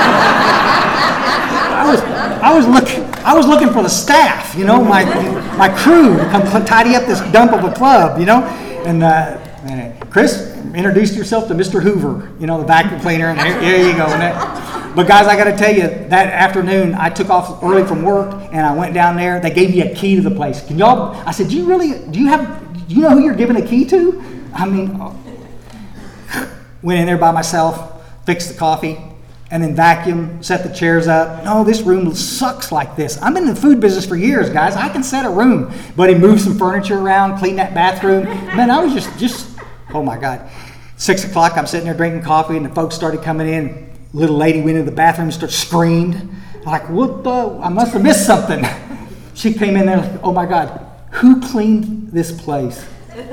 S1: I was, I was looking, I was looking for the staff, you know, my, my crew to come tidy up this dump of a club, you know. And, uh, and Chris introduced yourself to Mister Hoover, you know, the vacuum cleaner, and here, here you go. And that. But guys, I got to tell you, that afternoon I took off early from work and I went down there. They gave me a key to the place. Can y'all? I said, do you really? Do you have? Do you know who you're giving a key to? I mean. Went in there by myself, fixed the coffee, and then vacuum, set the chairs up. No, this room sucks like this. I'm in the food business for years, guys. I can set a room. But he moved some furniture around, cleaned that bathroom. Man, I was just, just, oh my God. Six o'clock, I'm sitting there drinking coffee, and the folks started coming in. Little lady went into the bathroom and started screamed. I'm like, what the? I must have missed something. She came in there like, oh my God, who cleaned this place?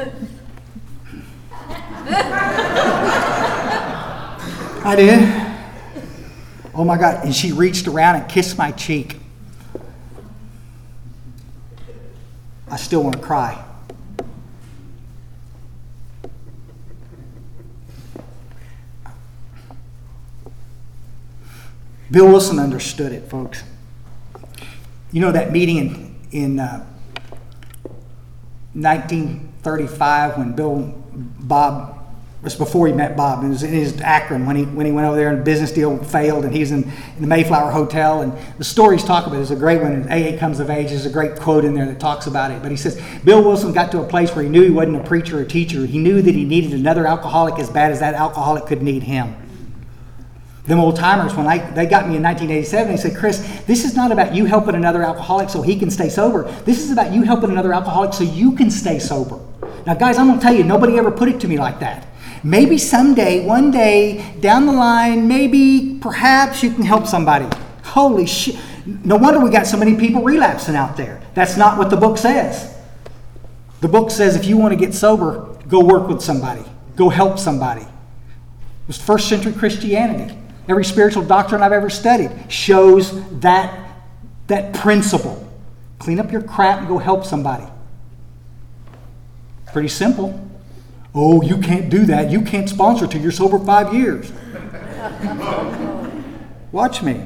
S1: I did. Oh my God. And she reached around and kissed my cheek. I still want to cry. Bill Wilson understood it, folks. You know that meeting in, in uh, nineteen thirty-five when Bill, Bob It was before he met Bob. It was in his Akron when he when he went over there and the business deal failed, and he was in, in the Mayflower Hotel. And the stories talk about it. There's a great one. A A Comes of Age. There's a great quote in there that talks about it. But he says Bill Wilson got to a place where he knew he wasn't a preacher or teacher. He knew that he needed another alcoholic as bad as that alcoholic could need him. Them old timers, when I, they got me in nineteen eighty-seven, they said, Chris, this is not about you helping another alcoholic so he can stay sober. This is about you helping another alcoholic so you can stay sober. Now, guys, I'm going to tell you, nobody ever put it to me like that. Maybe someday, one day, down the line, maybe, perhaps you can help somebody. Holy shit. No wonder we got so many people relapsing out there. That's not what the book says. The book says if you want to get sober, go work with somebody. Go help somebody. It was first century Christianity. Every spiritual doctrine I've ever studied shows that, that principle. Clean up your crap and go help somebody. Pretty simple. Oh, you can't do that. You can't sponsor till you're sober five years. Watch me.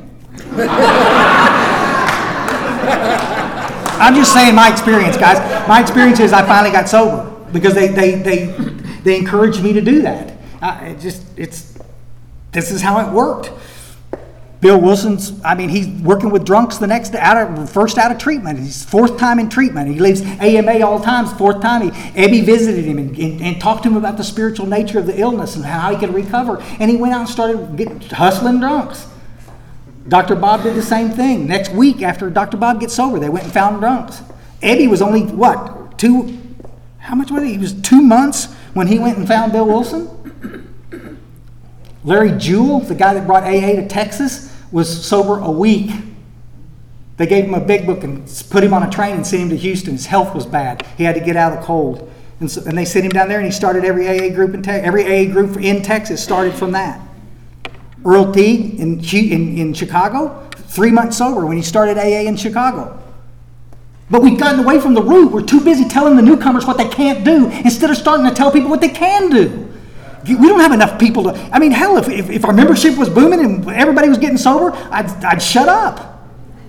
S1: I'm just saying my experience, guys. My experience is I finally got sober because they they they, they encouraged me to do that. Uh, it just it's this is how it worked. Bill Wilson's, I mean, he's working with drunks the next out of first out of treatment. He's fourth time in treatment. He leaves A M A all the time. Fourth time, he, Ebby visited him and, and, and talked to him about the spiritual nature of the illness and how he could recover. And he went out and started getting, hustling drunks. Doctor Bob did the same thing. Next week, after Doctor Bob gets sober, they went and found drunks. Ebby was only what two? How much was he? He was two months when he went and found Bill Wilson. Larry Jewell, the guy that brought A A to Texas, was sober a week. They gave him a big book and put him on a train and sent him to Houston. His health was bad. He had to get out of the cold. And, so, and they sent him down there and he started every A A group in Texas. Every A A group in Texas started from that. Earl Teague in, in, in Chicago, three months sober when he started A A in Chicago. But we've gotten away from the root. We're too busy telling the newcomers what they can't do instead of starting to tell people what they can do. We don't have enough people to, I mean, hell, if, if, if our membership was booming and everybody was getting sober, I'd, I'd shut up.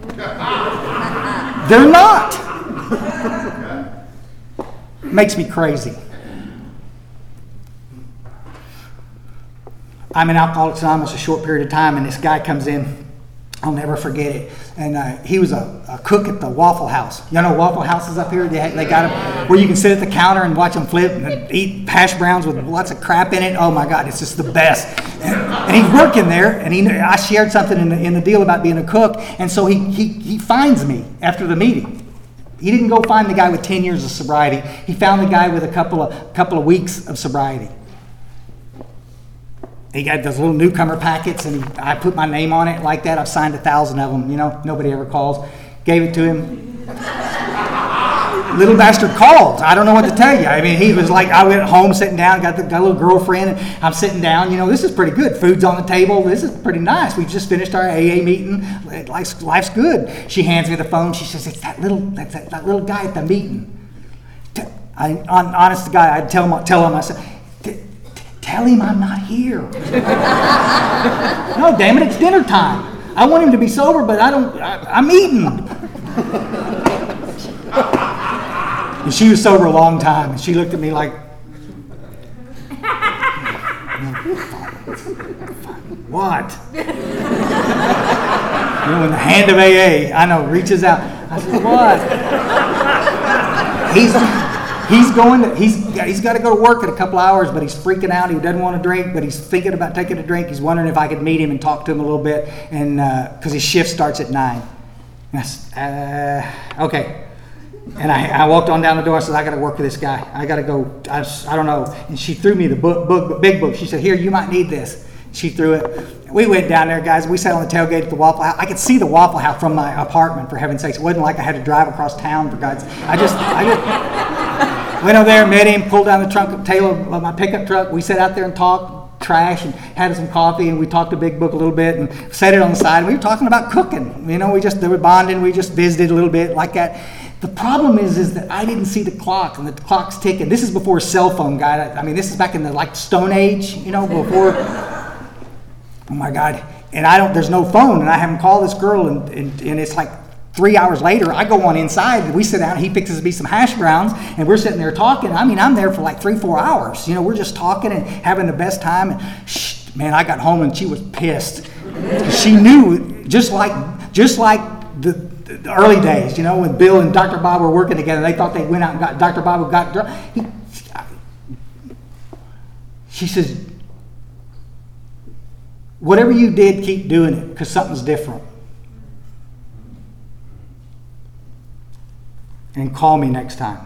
S1: They're not. Makes me crazy. I'm in Alcoholics Anonymous a short period of time, and this guy comes in. I'll never forget it. And uh, he was a, a cook at the Waffle House. You know Waffle Houses up here? They, they got them where you can sit at the counter and watch them flip and eat hash browns with lots of crap in it. Oh my God, it's just the best. And, and he's working there, and he, I shared something in the, in the deal about being a cook, and so he, he, he finds me after the meeting. He didn't go find the guy with ten years of sobriety. He found the guy with a couple of, couple of weeks of sobriety. He got those little newcomer packets, and he, I put my name on it like that. I've signed a thousand of them. You know, nobody ever calls. Gave it to him. Little bastard called. I don't know what to tell you. I mean, he was like, I went home sitting down, got, the, got a little girlfriend, and I'm sitting down. You know, this is pretty good. Food's on the table. This is pretty nice. We just finished our A A meeting. Life's, life's good. She hands me the phone. She says, it's that little, that's that, that little guy at the meeting. I, on, honest to God, I'd tell him, tell him, I said, tell him I'm not here. No, damn it, it's dinner time. I want him to be sober, but I don't, I, I'm eating. And she was sober a long time, and she looked at me like, what? You know, in the hand of A A, I know, reaches out. I said, what? He's... He's going to, he's, he's got to go to work in a couple hours, but he's freaking out. He doesn't want to drink, but he's thinking about taking a drink. He's wondering if I could meet him and talk to him a little bit, and because uh, his shift starts at nine. And I said, uh, okay. And I, I walked on down the door. I said, I got to work with this guy. I got to go. I, I don't know. And she threw me the book, book, big book. She said, here, you might need this. She threw it. We went down there, guys. We sat on the tailgate at the Waffle House. I could see the Waffle House from my apartment, for heaven's sakes. It wasn't like I had to drive across town, for God's sake. I just, I just... Went over there, met him, pulled down the trunk tail of my pickup truck. We sat out there and talked trash and had some coffee, and we talked to Big Book a little bit and set it on the side. And we were talking about cooking. You know, we just, they were bonding. We just visited a little bit like that. The problem is, is that I didn't see the clock, and the clock's ticking. This is before a cell phone, guy. I mean, this is back in the like Stone Age, you know, before. Oh my God. And I don't, there's no phone, and I have him call this girl, and, and, and it's like three hours later, I go on inside, we sit down, he fixes me some hash browns, and we're sitting there talking. I mean, I'm there for like three, four hours. You know, we're just talking and having the best time. And shh, man, I got home and she was pissed. She knew, just like, just like the, the early days, you know, when Bill and Doctor Bob were working together, they thought they went out and got, Doctor Bob got, he, she says, whatever you did, keep doing it, because something's different. And call me next time.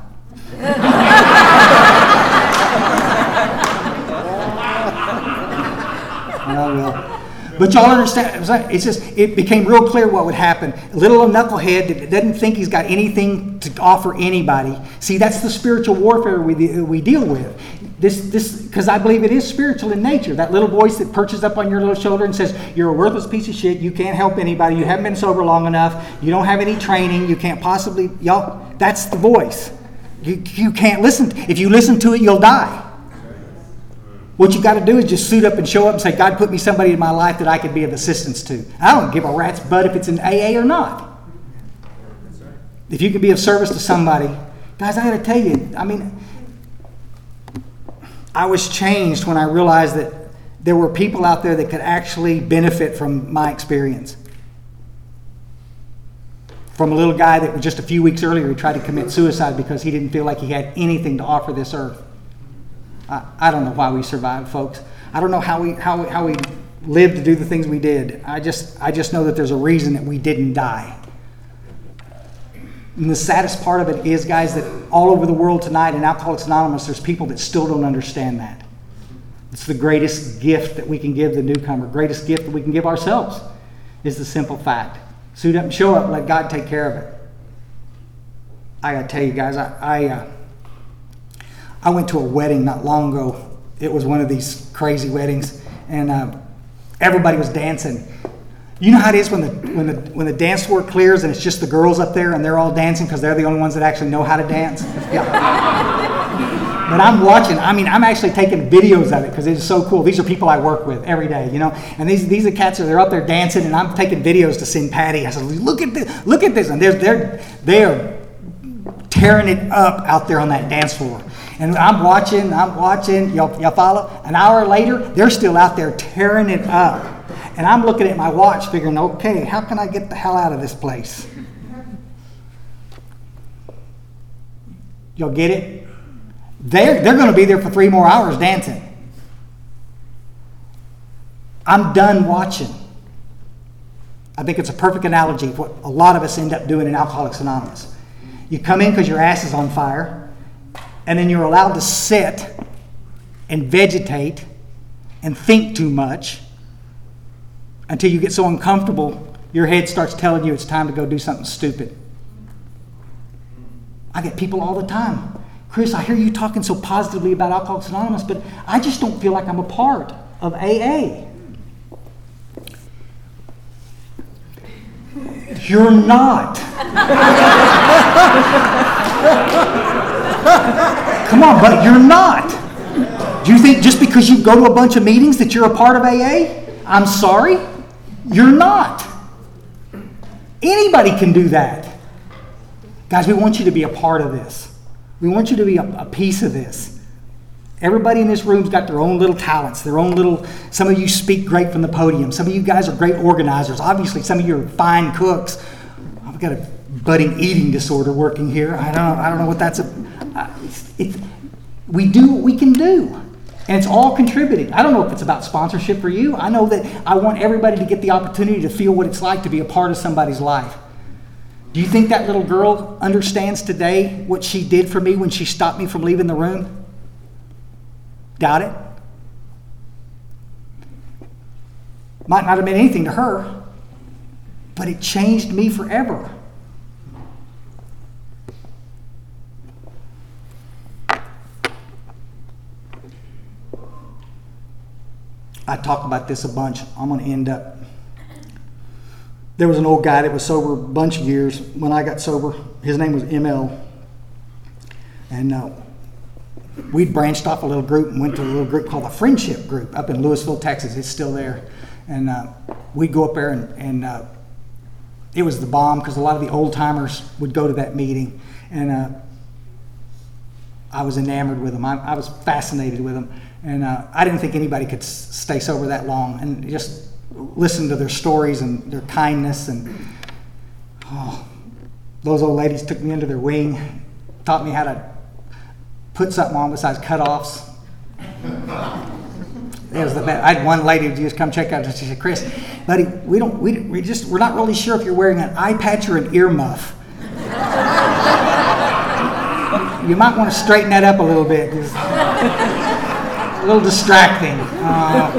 S1: I will. But y'all understand, it's just, it became real clear what would happen. A little knucklehead that doesn't think he's got anything to offer anybody. See, that's the spiritual warfare we, we deal with. This, this, because I believe it is spiritual in nature. That little voice that perches up on your little shoulder and says, you're a worthless piece of shit, you can't help anybody, you haven't been sober long enough, you don't have any training, you can't possibly, y'all, that's the voice. You, you can't listen. If you listen to it, you'll die. What you got to do is just suit up and show up and say, God, put me somebody in my life that I could be of assistance to. I don't give a rat's butt if it's in A A or not. If you can be of service to somebody. Guys, I got to tell you, I mean, I was changed when I realized that there were people out there that could actually benefit from my experience. From a little guy that was just a few weeks earlier, he tried to commit suicide because he didn't feel like he had anything to offer this earth. I, I don't know why we survived, folks. I don't know how we how we, how we lived to do the things we did. I just I just know that there's a reason that we didn't die. And the saddest part of it is, guys, that all over the world tonight in Alcoholics Anonymous, there's people that still don't understand that. It's the greatest gift that we can give the newcomer, greatest gift that we can give ourselves, is the simple fact. Suit up and show up, let God take care of it. I gotta tell you guys, I I, uh, I went to a wedding not long ago. It was one of these crazy weddings, and uh, everybody was dancing. You know how it is when the when the when the dance floor clears and it's just the girls up there and they're all dancing because they're the only ones that actually know how to dance. Yeah. But I'm watching. I mean, I'm actually taking videos of it because it's so cool. These are people I work with every day, you know. And these these are cats that they're up there dancing, and I'm taking videos to send Patty. I said, look at this, look at this, and they're they're they're tearing it up out there on that dance floor. And I'm watching, I'm watching. Y'all, y'all follow? An hour later, they're still out there tearing it up. And I'm looking at my watch figuring, okay, how can I get the hell out of this place? Y'all get it? They're, they're going to be there for three more hours dancing. I'm done watching. I think it's a perfect analogy of what a lot of us end up doing in Alcoholics Anonymous. You come in because your ass is on fire, and then you're allowed to sit and vegetate and think too much until you get so uncomfortable, your head starts telling you it's time to go do something stupid. I get people all the time. Chris, I hear you talking so positively about Alcoholics Anonymous, but I just don't feel like I'm a part of A A. You're not. Come on, but you're not. Do you think just because you go to a bunch of meetings that you're a part of A A? I'm sorry. You're not. Anybody can do that. Guys, we want you to be a part of this. We want you to be a, a piece of this. Everybody in this room's got their own little talents, their own little, some of you speak great from the podium. Some of you guys are great organizers. Obviously, some of you are fine cooks. I've got a budding eating disorder working here. I don't, I don't know what that's a, uh, it's, it's, we do what we can do. And it's all contributing. I don't know if it's about sponsorship for you. I know that I want everybody to get the opportunity to feel what it's like to be a part of somebody's life. Do you think that little girl understands today what she did for me when she stopped me from leaving the room? Doubt it. Might not have meant anything to her, but it changed me forever. I talked about this a bunch. I'm going to end up. There was an old guy that was sober a bunch of years when I got sober. His name was M L. And uh, we'd branched off a little group and went to a little group called the Friendship Group up in Lewisville, Texas. It's still there. And uh, we'd go up there and, and uh, it was the bomb because a lot of the old timers would go to that meeting, and uh, I was enamored with them. I, I was fascinated with them, and uh, I didn't think anybody could s- stay sober that long. And just listen to their stories and their kindness, and oh, those old ladies took me under their wing, taught me how to put something on besides cutoffs. It was the best. I had one lady who just come check out, and she said, "Chris, buddy, we don't, we, we just, we're not really sure if you're wearing an eye patch or an ear muff. You might want to straighten that up a little bit. It's a little distracting." Uh,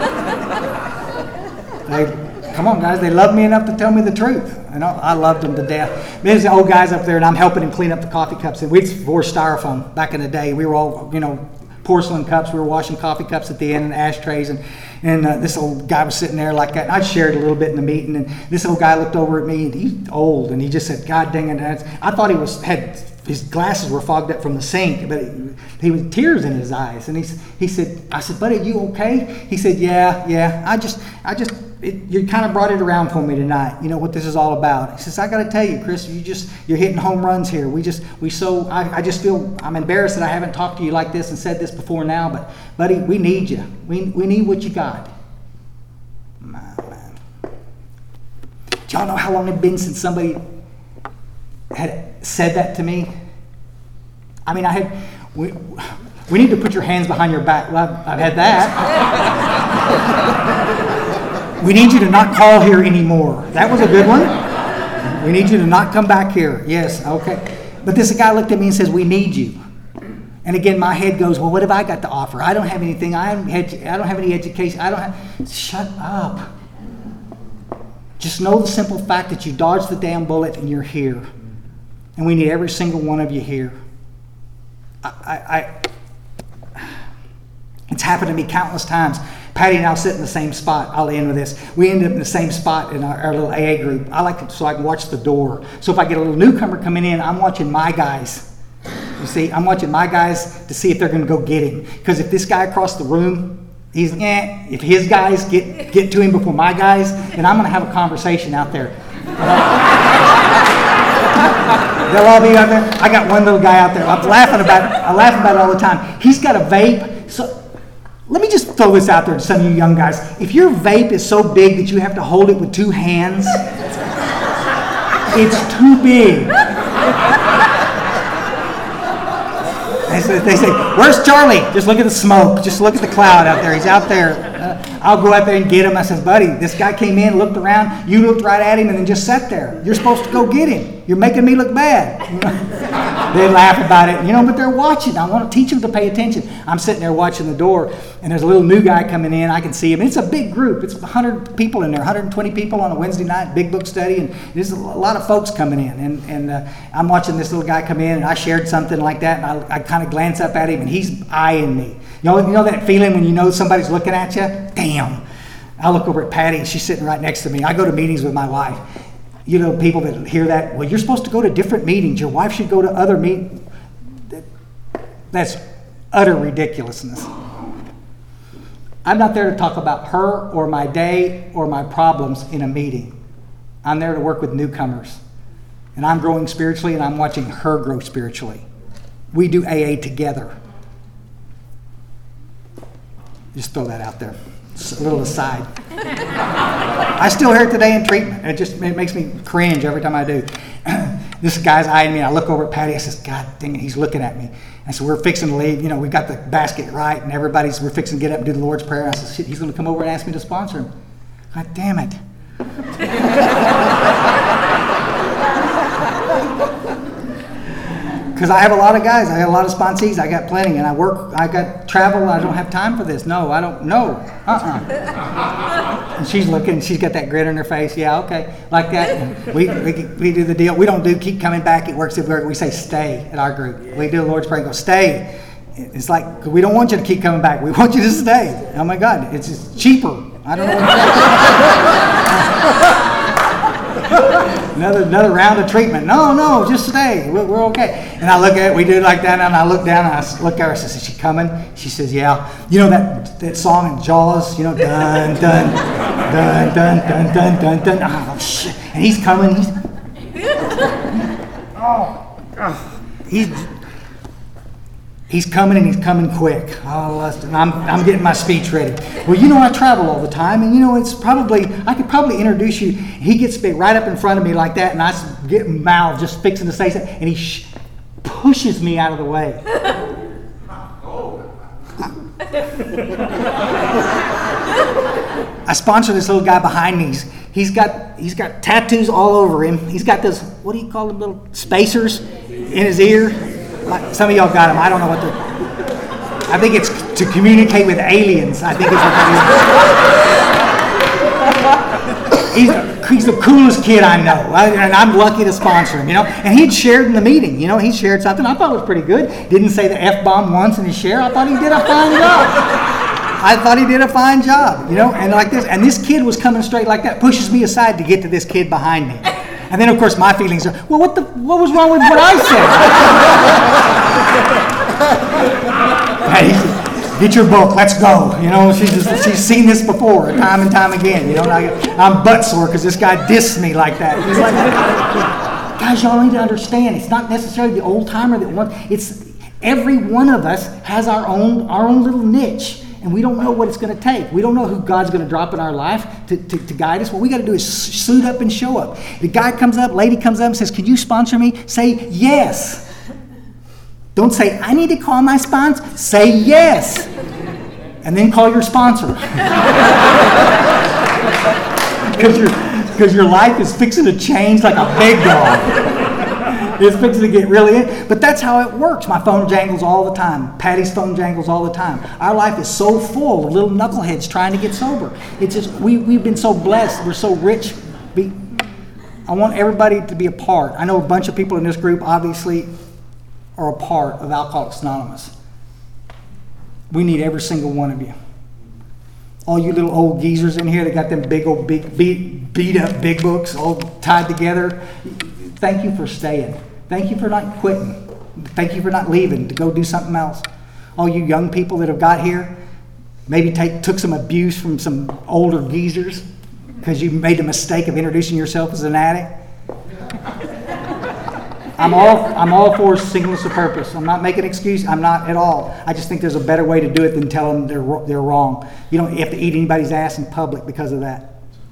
S1: they, come on, guys, they love me enough to tell me the truth. And I, I loved them to death. There's the old guys up there, and I'm helping him clean up the coffee cups. And we wore styrofoam back in the day. We were all, you know, porcelain cups. We were washing coffee cups at the end and ashtrays, and and uh, this old guy was sitting there like that. And I shared a little bit in the meeting, and this old guy looked over at me, and he's old, and he just said, "God dang it!" I thought he was had his glasses were fogged up from the sink, but he, he was tears in his eyes, and he he said, "I said, buddy, you okay?" He said, "Yeah, yeah. I just I just." It, you kind of brought it around for me tonight. You know what this is all about. He says, "I got to tell you, Chris, you just you're hitting home runs here. We just we so I, I just feel I'm embarrassed that I haven't talked to you like this and said this before now. But buddy, we need you. We we need what you got." Man, man. Do y'all know how long it's been since somebody had said that to me? I mean, I had we we need to put your hands behind your back. Well, I've, I've had that. "We need you to not call here anymore." That was a good one. "We need you to not come back here." Yes, okay. But this guy looked at me and says, "We need you." And again, my head goes, "Well, what have I got to offer? I don't have anything. I haven't had, I don't have any education. I don't have." Shut up. Just know the simple fact that you dodged the damn bullet and you're here. And we need every single one of you here. I, I, I it's happened to me countless times. Patty and I'll sit in the same spot. I'll end with this. We end up in the same spot in our, our little A A group. I like it so I can watch the door. So if I get a little newcomer coming in, I'm watching my guys. You see, I'm watching my guys to see if they're going to go get him. Because if this guy across the room, he's eh, if his guys get, get to him before my guys, then I'm going to have a conversation out there. They'll all be out there. I got one little guy out there. I'm laughing about it. I laugh about it all the time. He's got a vape. So let me just throw this out there to some of you young guys. If your vape is so big that you have to hold it with two hands, it's too big. They say, they say, "Where's Charlie?" Just look at the smoke. Just look at the cloud out there. He's out there. Uh, I'll go out there and get him. I says, "Buddy, this guy came in, looked around. You looked right at him and then just sat there. You're supposed to go get him. You're making me look bad." You know? They laugh about it, you know, but they're watching. I want to teach them to pay attention. I'm sitting there watching the door, and there's a little new guy coming in. I can see him. It's a big group. It's one hundred people in there, one hundred twenty people on a Wednesday night, big book study, and there's a lot of folks coming in. And, and uh, I'm watching this little guy come in, and I shared something like that, and I, I kind of glance up at him, and he's eyeing me. You know, you know that feeling when you know somebody's looking at you? Damn. I look over at Patty, and she's sitting right next to me. I go to meetings with my wife. You know, people that hear that, "Well, you're supposed to go to different meetings. Your wife should go to other meetings." That's utter ridiculousness. I'm not there to talk about her or my day or my problems in a meeting. I'm there to work with newcomers. And I'm growing spiritually, and I'm watching her grow spiritually. We do A A together. Just throw that out there. Just a little aside. I still hear it today in treatment. It just it makes me cringe every time I do. This guy's eyeing me. I look over at Patty. I says, "God dang it, he's looking at me." I said, "We're fixing to leave. You know, we've got the basket right, and everybody's, we're fixing to get up and do the Lord's Prayer." I said, "Shit, he's going to come over and ask me to sponsor him." God damn it. Because I have a lot of guys. I got a lot of sponsees. I got plenty. And I work, I got travel. I don't have time for this. No, I don't. No. Uh-uh. And she's looking. She's got that grin on her face. Yeah, okay. Like that. And we, we we do the deal. We don't do keep coming back. It works. We say stay at our group. We do the Lord's Prayer and go, stay. It's like, we don't want you to keep coming back. We want you to stay. Oh, my God. It's just cheaper. I don't know what to say. Another another round of treatment. No, no, just stay. We're, we're okay. And I look at it, we do it like that, and I look down, and I look at her, I says, "Is she coming?" She says, "Yeah." You know that that song in Jaws, you know, dun, dun, dun, dun, dun, dun, dun, dun. Oh, shit. And he's coming, he's, oh, oh, he's, he's coming and he's coming quick. Oh, and I'm, I'm getting my speech ready. Well, you know, I travel all the time, and you know, it's probably, I could probably introduce you. He gets right up in front of me like that, and I get mouth just fixing to say something, and he sh- pushes me out of the way. I sponsor this little guy behind me. He's, he's got he's got tattoos all over him. He's got those, what do you call them, little spacers in his ear. Like, some of y'all got them. I don't know what they're. I think it's to communicate with aliens. I think it's what that is. He's the, he's the coolest kid I know, I, and I'm lucky to sponsor him. You know, and he'd shared in the meeting. You know, he shared something I thought was pretty good. Didn't say the F-bomb once in his share. I thought he did a fine job. I thought he did a fine job, you know, and like this, and this kid was coming straight like that, pushes me aside to get to this kid behind me. And then, of course, my feelings are, well, what the, what was wrong with what I said? Hey, get your book, let's go. You know, she's, just, she's seen this before, time and time again. You know, I, I'm butt sore because this guy dissed me like that. He's like, guys, y'all need to understand, it's not necessarily the old timer that wants, it's every one of us has our own, our own little niche. And we don't know what it's going to take. We don't know who God's going to drop in our life to, to, to guide us. What we got to do is suit up and show up. The guy comes up, lady comes up and says, "Can you sponsor me?" Say yes. Don't say, "I need to call my sponsor." Say yes. And then call your sponsor. Because your, because your life is fixing to change like a big dog. It's fixing to get really in. But that's how it works. My phone jangles all the time. Patty's phone jangles all the time. Our life is so full of little knuckleheads trying to get sober. It's just, we, we've been so blessed. We're so rich. Be, I want everybody to be a part. I know a bunch of people in this group obviously are a part of Alcoholics Anonymous. We need every single one of you. All you little old geezers in here that got them big old big beat, beat up big books all tied together. Thank you for staying. Thank you for not quitting. Thank you for not leaving to go do something else. All you young people that have got here, maybe take, took some abuse from some older geezers because you made the mistake of introducing yourself as an addict. I'm all, I'm all for singleness of purpose. I'm not making an excuse. I'm not at all. I just think there's a better way to do it than tell them they're, they're wrong. You don't have to eat anybody's ass in public because of that.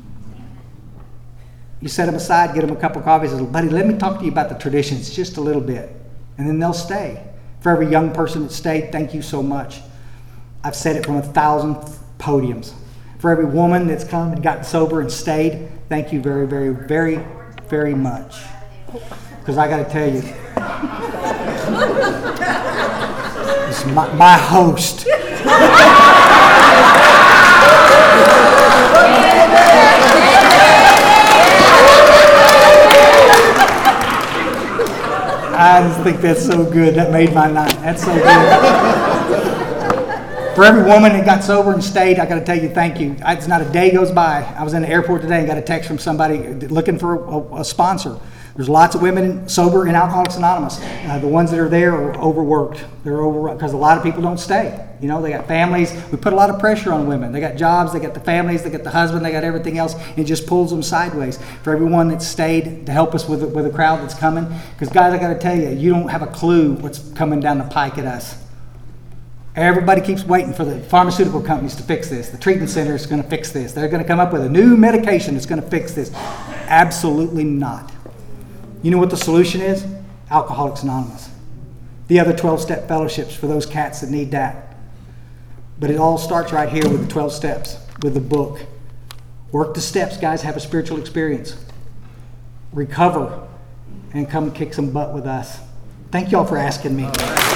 S1: You set them aside, get them a cup of coffee, and say, "Buddy, let me talk to you about the traditions just a little bit." And then they'll stay. For every young person that stayed, thank you so much. I've said it from a thousand podiums. For every woman that's come and gotten sober and stayed, thank you very, very, very, very much. Because I got to tell you, it's my, my host. I just think that's so good. That made my night. That's so good. For every woman that got sober and stayed, I got to tell you, thank you. I, it's not a day goes by. I was in the airport today and got a text from somebody looking for a, a sponsor. There's lots of women sober in Alcoholics Anonymous. Uh, the ones that are there are overworked. They're overworked because a lot of people don't stay. You know, they got families. We put a lot of pressure on women. They got jobs, they got the families, they got the husband, they got everything else. And it just pulls them sideways. For everyone that stayed to help us with, with the crowd that's coming. Because guys, I got to tell you, you don't have a clue what's coming down the pike at us. Everybody keeps waiting for the pharmaceutical companies to fix this. The treatment center is going to fix this. They're going to come up with a new medication that's going to fix this. Absolutely not. You know what the solution is? Alcoholics Anonymous. The other twelve-step fellowships for those cats that need that. But it all starts right here with the twelve steps, with the book. Work the steps, guys. Have a spiritual experience. Recover and come kick some butt with us. Thank y'all for asking me.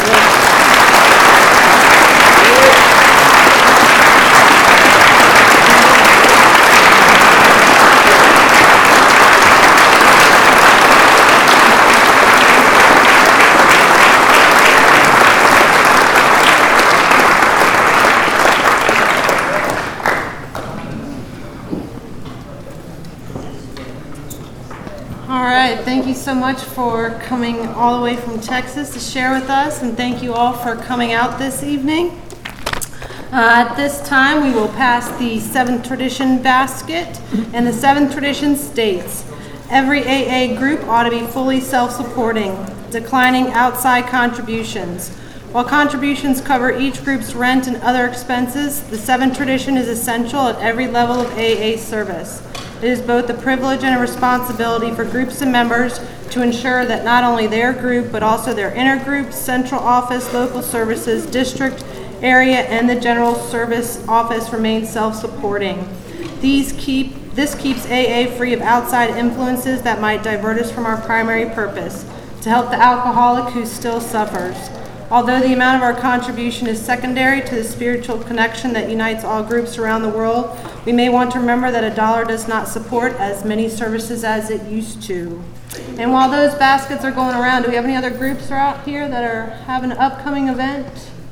S2: Thank you so much for coming all the way from Texas to share with us, and thank you all for coming out this evening. Uh, at this time, we will pass the seventh tradition basket, and the seventh tradition states,
S4: Every A A group ought to be fully self-supporting, declining outside contributions. While contributions cover each group's rent and other expenses, the seventh tradition is essential at every level of A A service. It is both a privilege and a responsibility for groups and members to ensure that not only their group, but also their intergroup, central office, local services, district, area, and the general service office remain self-supporting. These keep, this keeps A A free of outside influences that might divert us from our primary purpose, to help the alcoholic who still suffers. Although the amount of our contribution is secondary to the spiritual connection that unites all groups around the world, we may want to remember that a dollar does not support as many services as it used to. And while those baskets are going around, do we have any other groups out here that are having an upcoming event?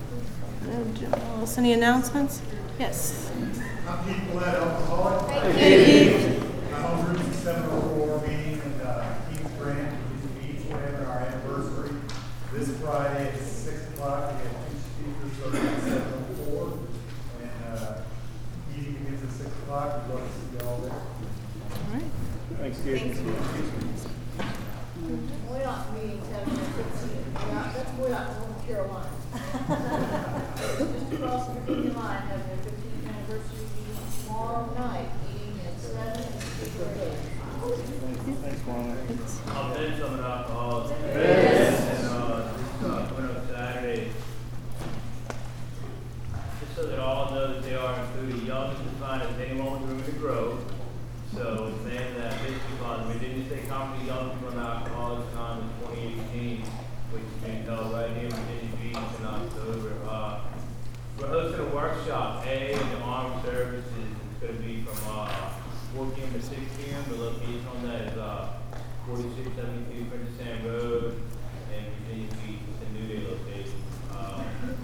S4: Any announcements? Yes.
S5: I'm Keith Collette, alcoholic.
S4: Hey, Keith.
S5: My home group is seven oh four meeting in uh, Keith's Grant, Beach, we're having our anniversary this Friday at six o'clock. We have two speakers starting at seven oh four, and uh, meeting begins at six o'clock. We'd love to see you all there.
S4: All right.
S5: Thanks, Keith.
S3: We're not meeting seven or sixteen. We're not, that's, we're not North Carolina. Just across the Virginia line, have their fifteenth anniversary meeting tomorrow night, meeting at seven and speaker at eight.
S5: Thanks, Mama.
S6: I'll finish on alcohol. And uh, just uh, coming up Saturday, just so that all know that they are included. Young is defined as anyone with room to grow. So saying that basically on Virginia State Company Young from Alcoholics Con in twenty eighteen, which is being held right here in Virginia Beach in October. Uh, we're hosting a workshop, A, in the armed services. It's going to be from uh, four p m to six p m The location on that is uh, forty-six seventy-two Princess Anne Road in Virginia Beach. It's a New Day location. Um,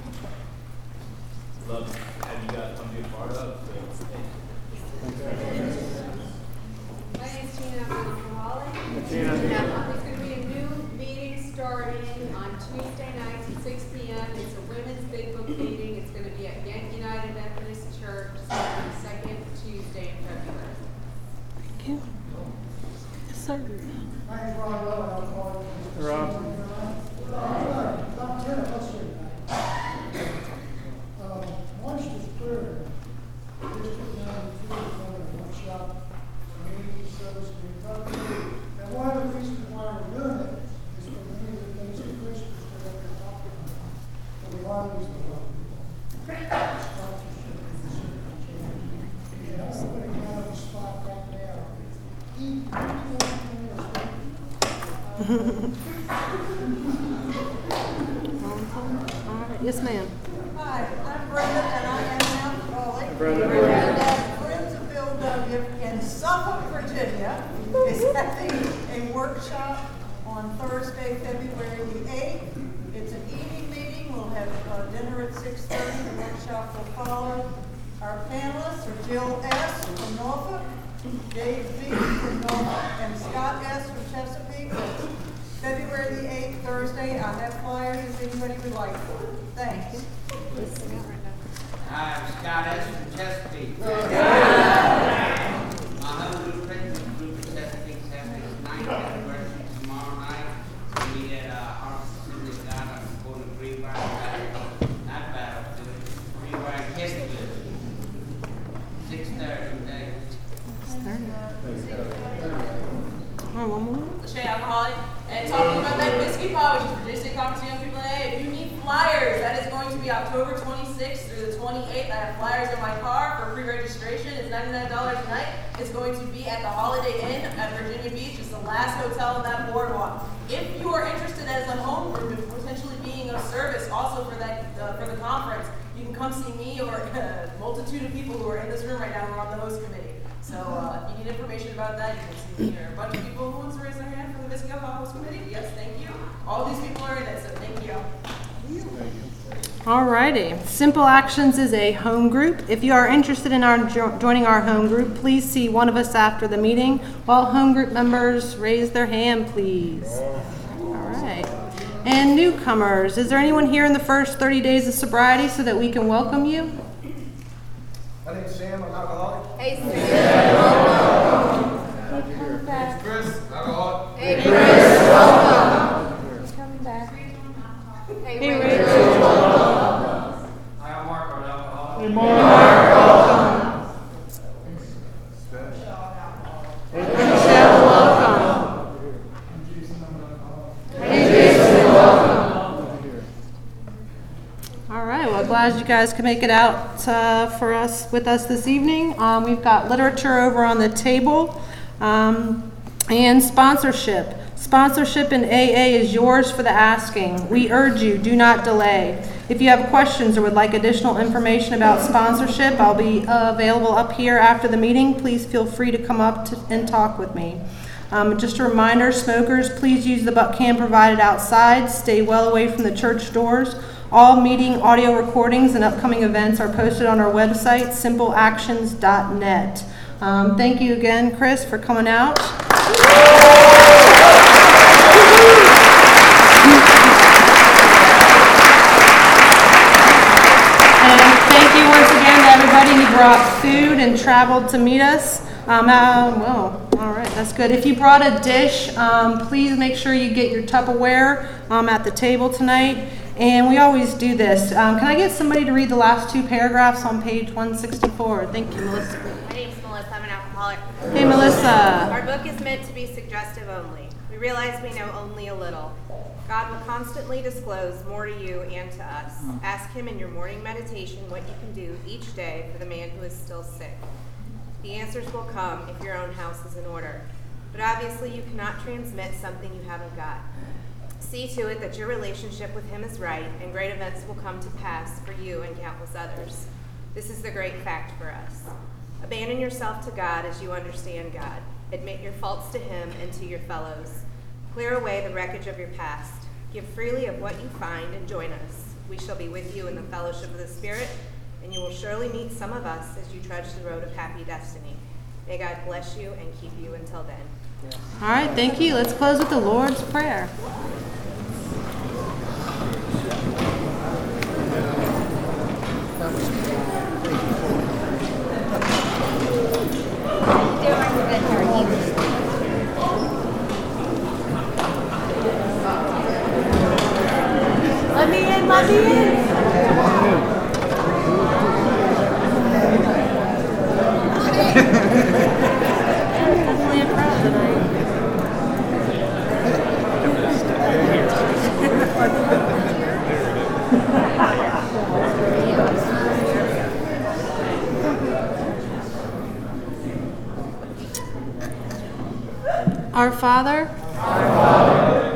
S6: love to have you guys come be a part of. So, thanks.
S7: My name's Tina, I'm an alcoholic. Tina. There's going to be a new meeting starting on Tuesday nights at six p m It's a women's big book meeting. It's going to be at Yankee United Methodist Church starting the second Tuesday in February.
S4: Thank you. Yes, sir.
S8: My name's Ron Lowe, and I'm calling from the
S5: Ron.
S8: About ten of us here tonight. Um, March the third, District ninety-two is having a workshop, community service, recovery. And one of the reasons why we're doing it is for many of the things that Christians are going to talk about. So we want to use the word. Sponsorship and certain change. And I'm putting one on the spot right now. Eat,
S4: All right. Yes, ma'am.
S9: Hi, I'm Brenda, and I am an alcoholic.
S5: Brenda.
S9: And at Friends of Bill W. in Suffolk, Virginia, is having a workshop on Thursday, February the eighth. It's an evening meeting. We'll have uh, dinner at six thirty. The workshop will follow. Our panelists are Jill S. from Norfolk, Dave B. from Norfolk, and Scott S. from Chesapeake. February the eighth, Thursday. I have flyers if anybody would like one. Thanks.
S10: Hi, I'm Scott S. from Chesapeake. My home group, Christian group in Chesapeake, is having its ninth anniversary tomorrow night. We meet at uh, Arms Assembly of God on the corner of Greenbrier and Battle, not Battle, Greenbrier and Kesselville. six thirty today.
S4: All right, one more.
S11: Straight alcoholic, and talking about that whiskey pop, which is Virginia State Conference of Young People in A A. If you need flyers, that is going to be October twenty-sixth through the twenty-eighth. I have flyers in my car for pre-registration. It's ninety-nine dollars a night. It's going to be at the Holiday Inn at Virginia Beach. It's the last hotel on that boardwalk. If you are interested as a home group in potentially being of service also for that uh, for the conference, you can come see me or a multitude of people who are in this room right now who are on the host committee. So uh, if you need information about that, you can see me or a bunch of people who want to raise their hand for the Whiskey Alcohol Host Committee. Yes, thank you. All these people are in it, so thank you.
S4: All righty. Simple Actions is a home group. If you are interested in our jo joining our home group, please see one of us after the meeting. All home group members, raise their hand, please. All right. And newcomers, is there anyone here in the first thirty days of sobriety so that we can welcome you?
S8: My name's Sam, I'm an alcoholic.
S7: Hey, Sam.
S5: Glad you're here.
S10: Chris,
S4: Michelle, welcome. Hey, Jason, welcome. All right, well, glad you guys could make it out uh, for us with us this evening. Um, we've got literature over on the table um, and sponsorship. Sponsorship in A A is yours for the asking. We urge you, do not delay. If you have questions or would like additional information about sponsorship, I'll be uh, available up here after the meeting. Please feel free to come up to, and talk with me. Um, just a reminder, smokers, please use the butt can provided outside. Stay well away from the church doors. All meeting audio recordings and upcoming events are posted on our website, simple actions dot net. Um, thank you again, Chris, for coming out. And thank you once again to everybody who brought food and traveled to meet us. Um, uh, well, all right, that's good. If you brought a dish, um, please make sure you get your Tupperware um, at the table tonight. And we always do this. Um, can I get somebody to read the last two paragraphs on page one sixty-four? Thank you, Melissa.
S12: My name's Melissa. I'm an alcoholic.
S4: Hey, Melissa.
S12: Our book is meant to be suggestive only. We realize we know only a little. God will constantly disclose more to you and to us. Ask him in your morning meditation what you can do each day for the man who is still sick. The answers will come if your own house is in order. But obviously you cannot transmit something you haven't got. See to it that your relationship with him is right, and great events will come to pass for you and countless others. This is the great fact for us. Abandon yourself to God as you understand God. Admit your faults to him and to your fellows. Clear away the wreckage of your past. Give freely of what you find and join us. We shall be with you in the fellowship of the Spirit, and you will surely meet some of us as you trudge the road of happy destiny. May God bless you and keep you until then.
S4: All right, thank you. Let's close with the Lord's Prayer.
S9: Let me in, let me in.
S4: Only a crowd tonight. Our Father,
S2: Our Father,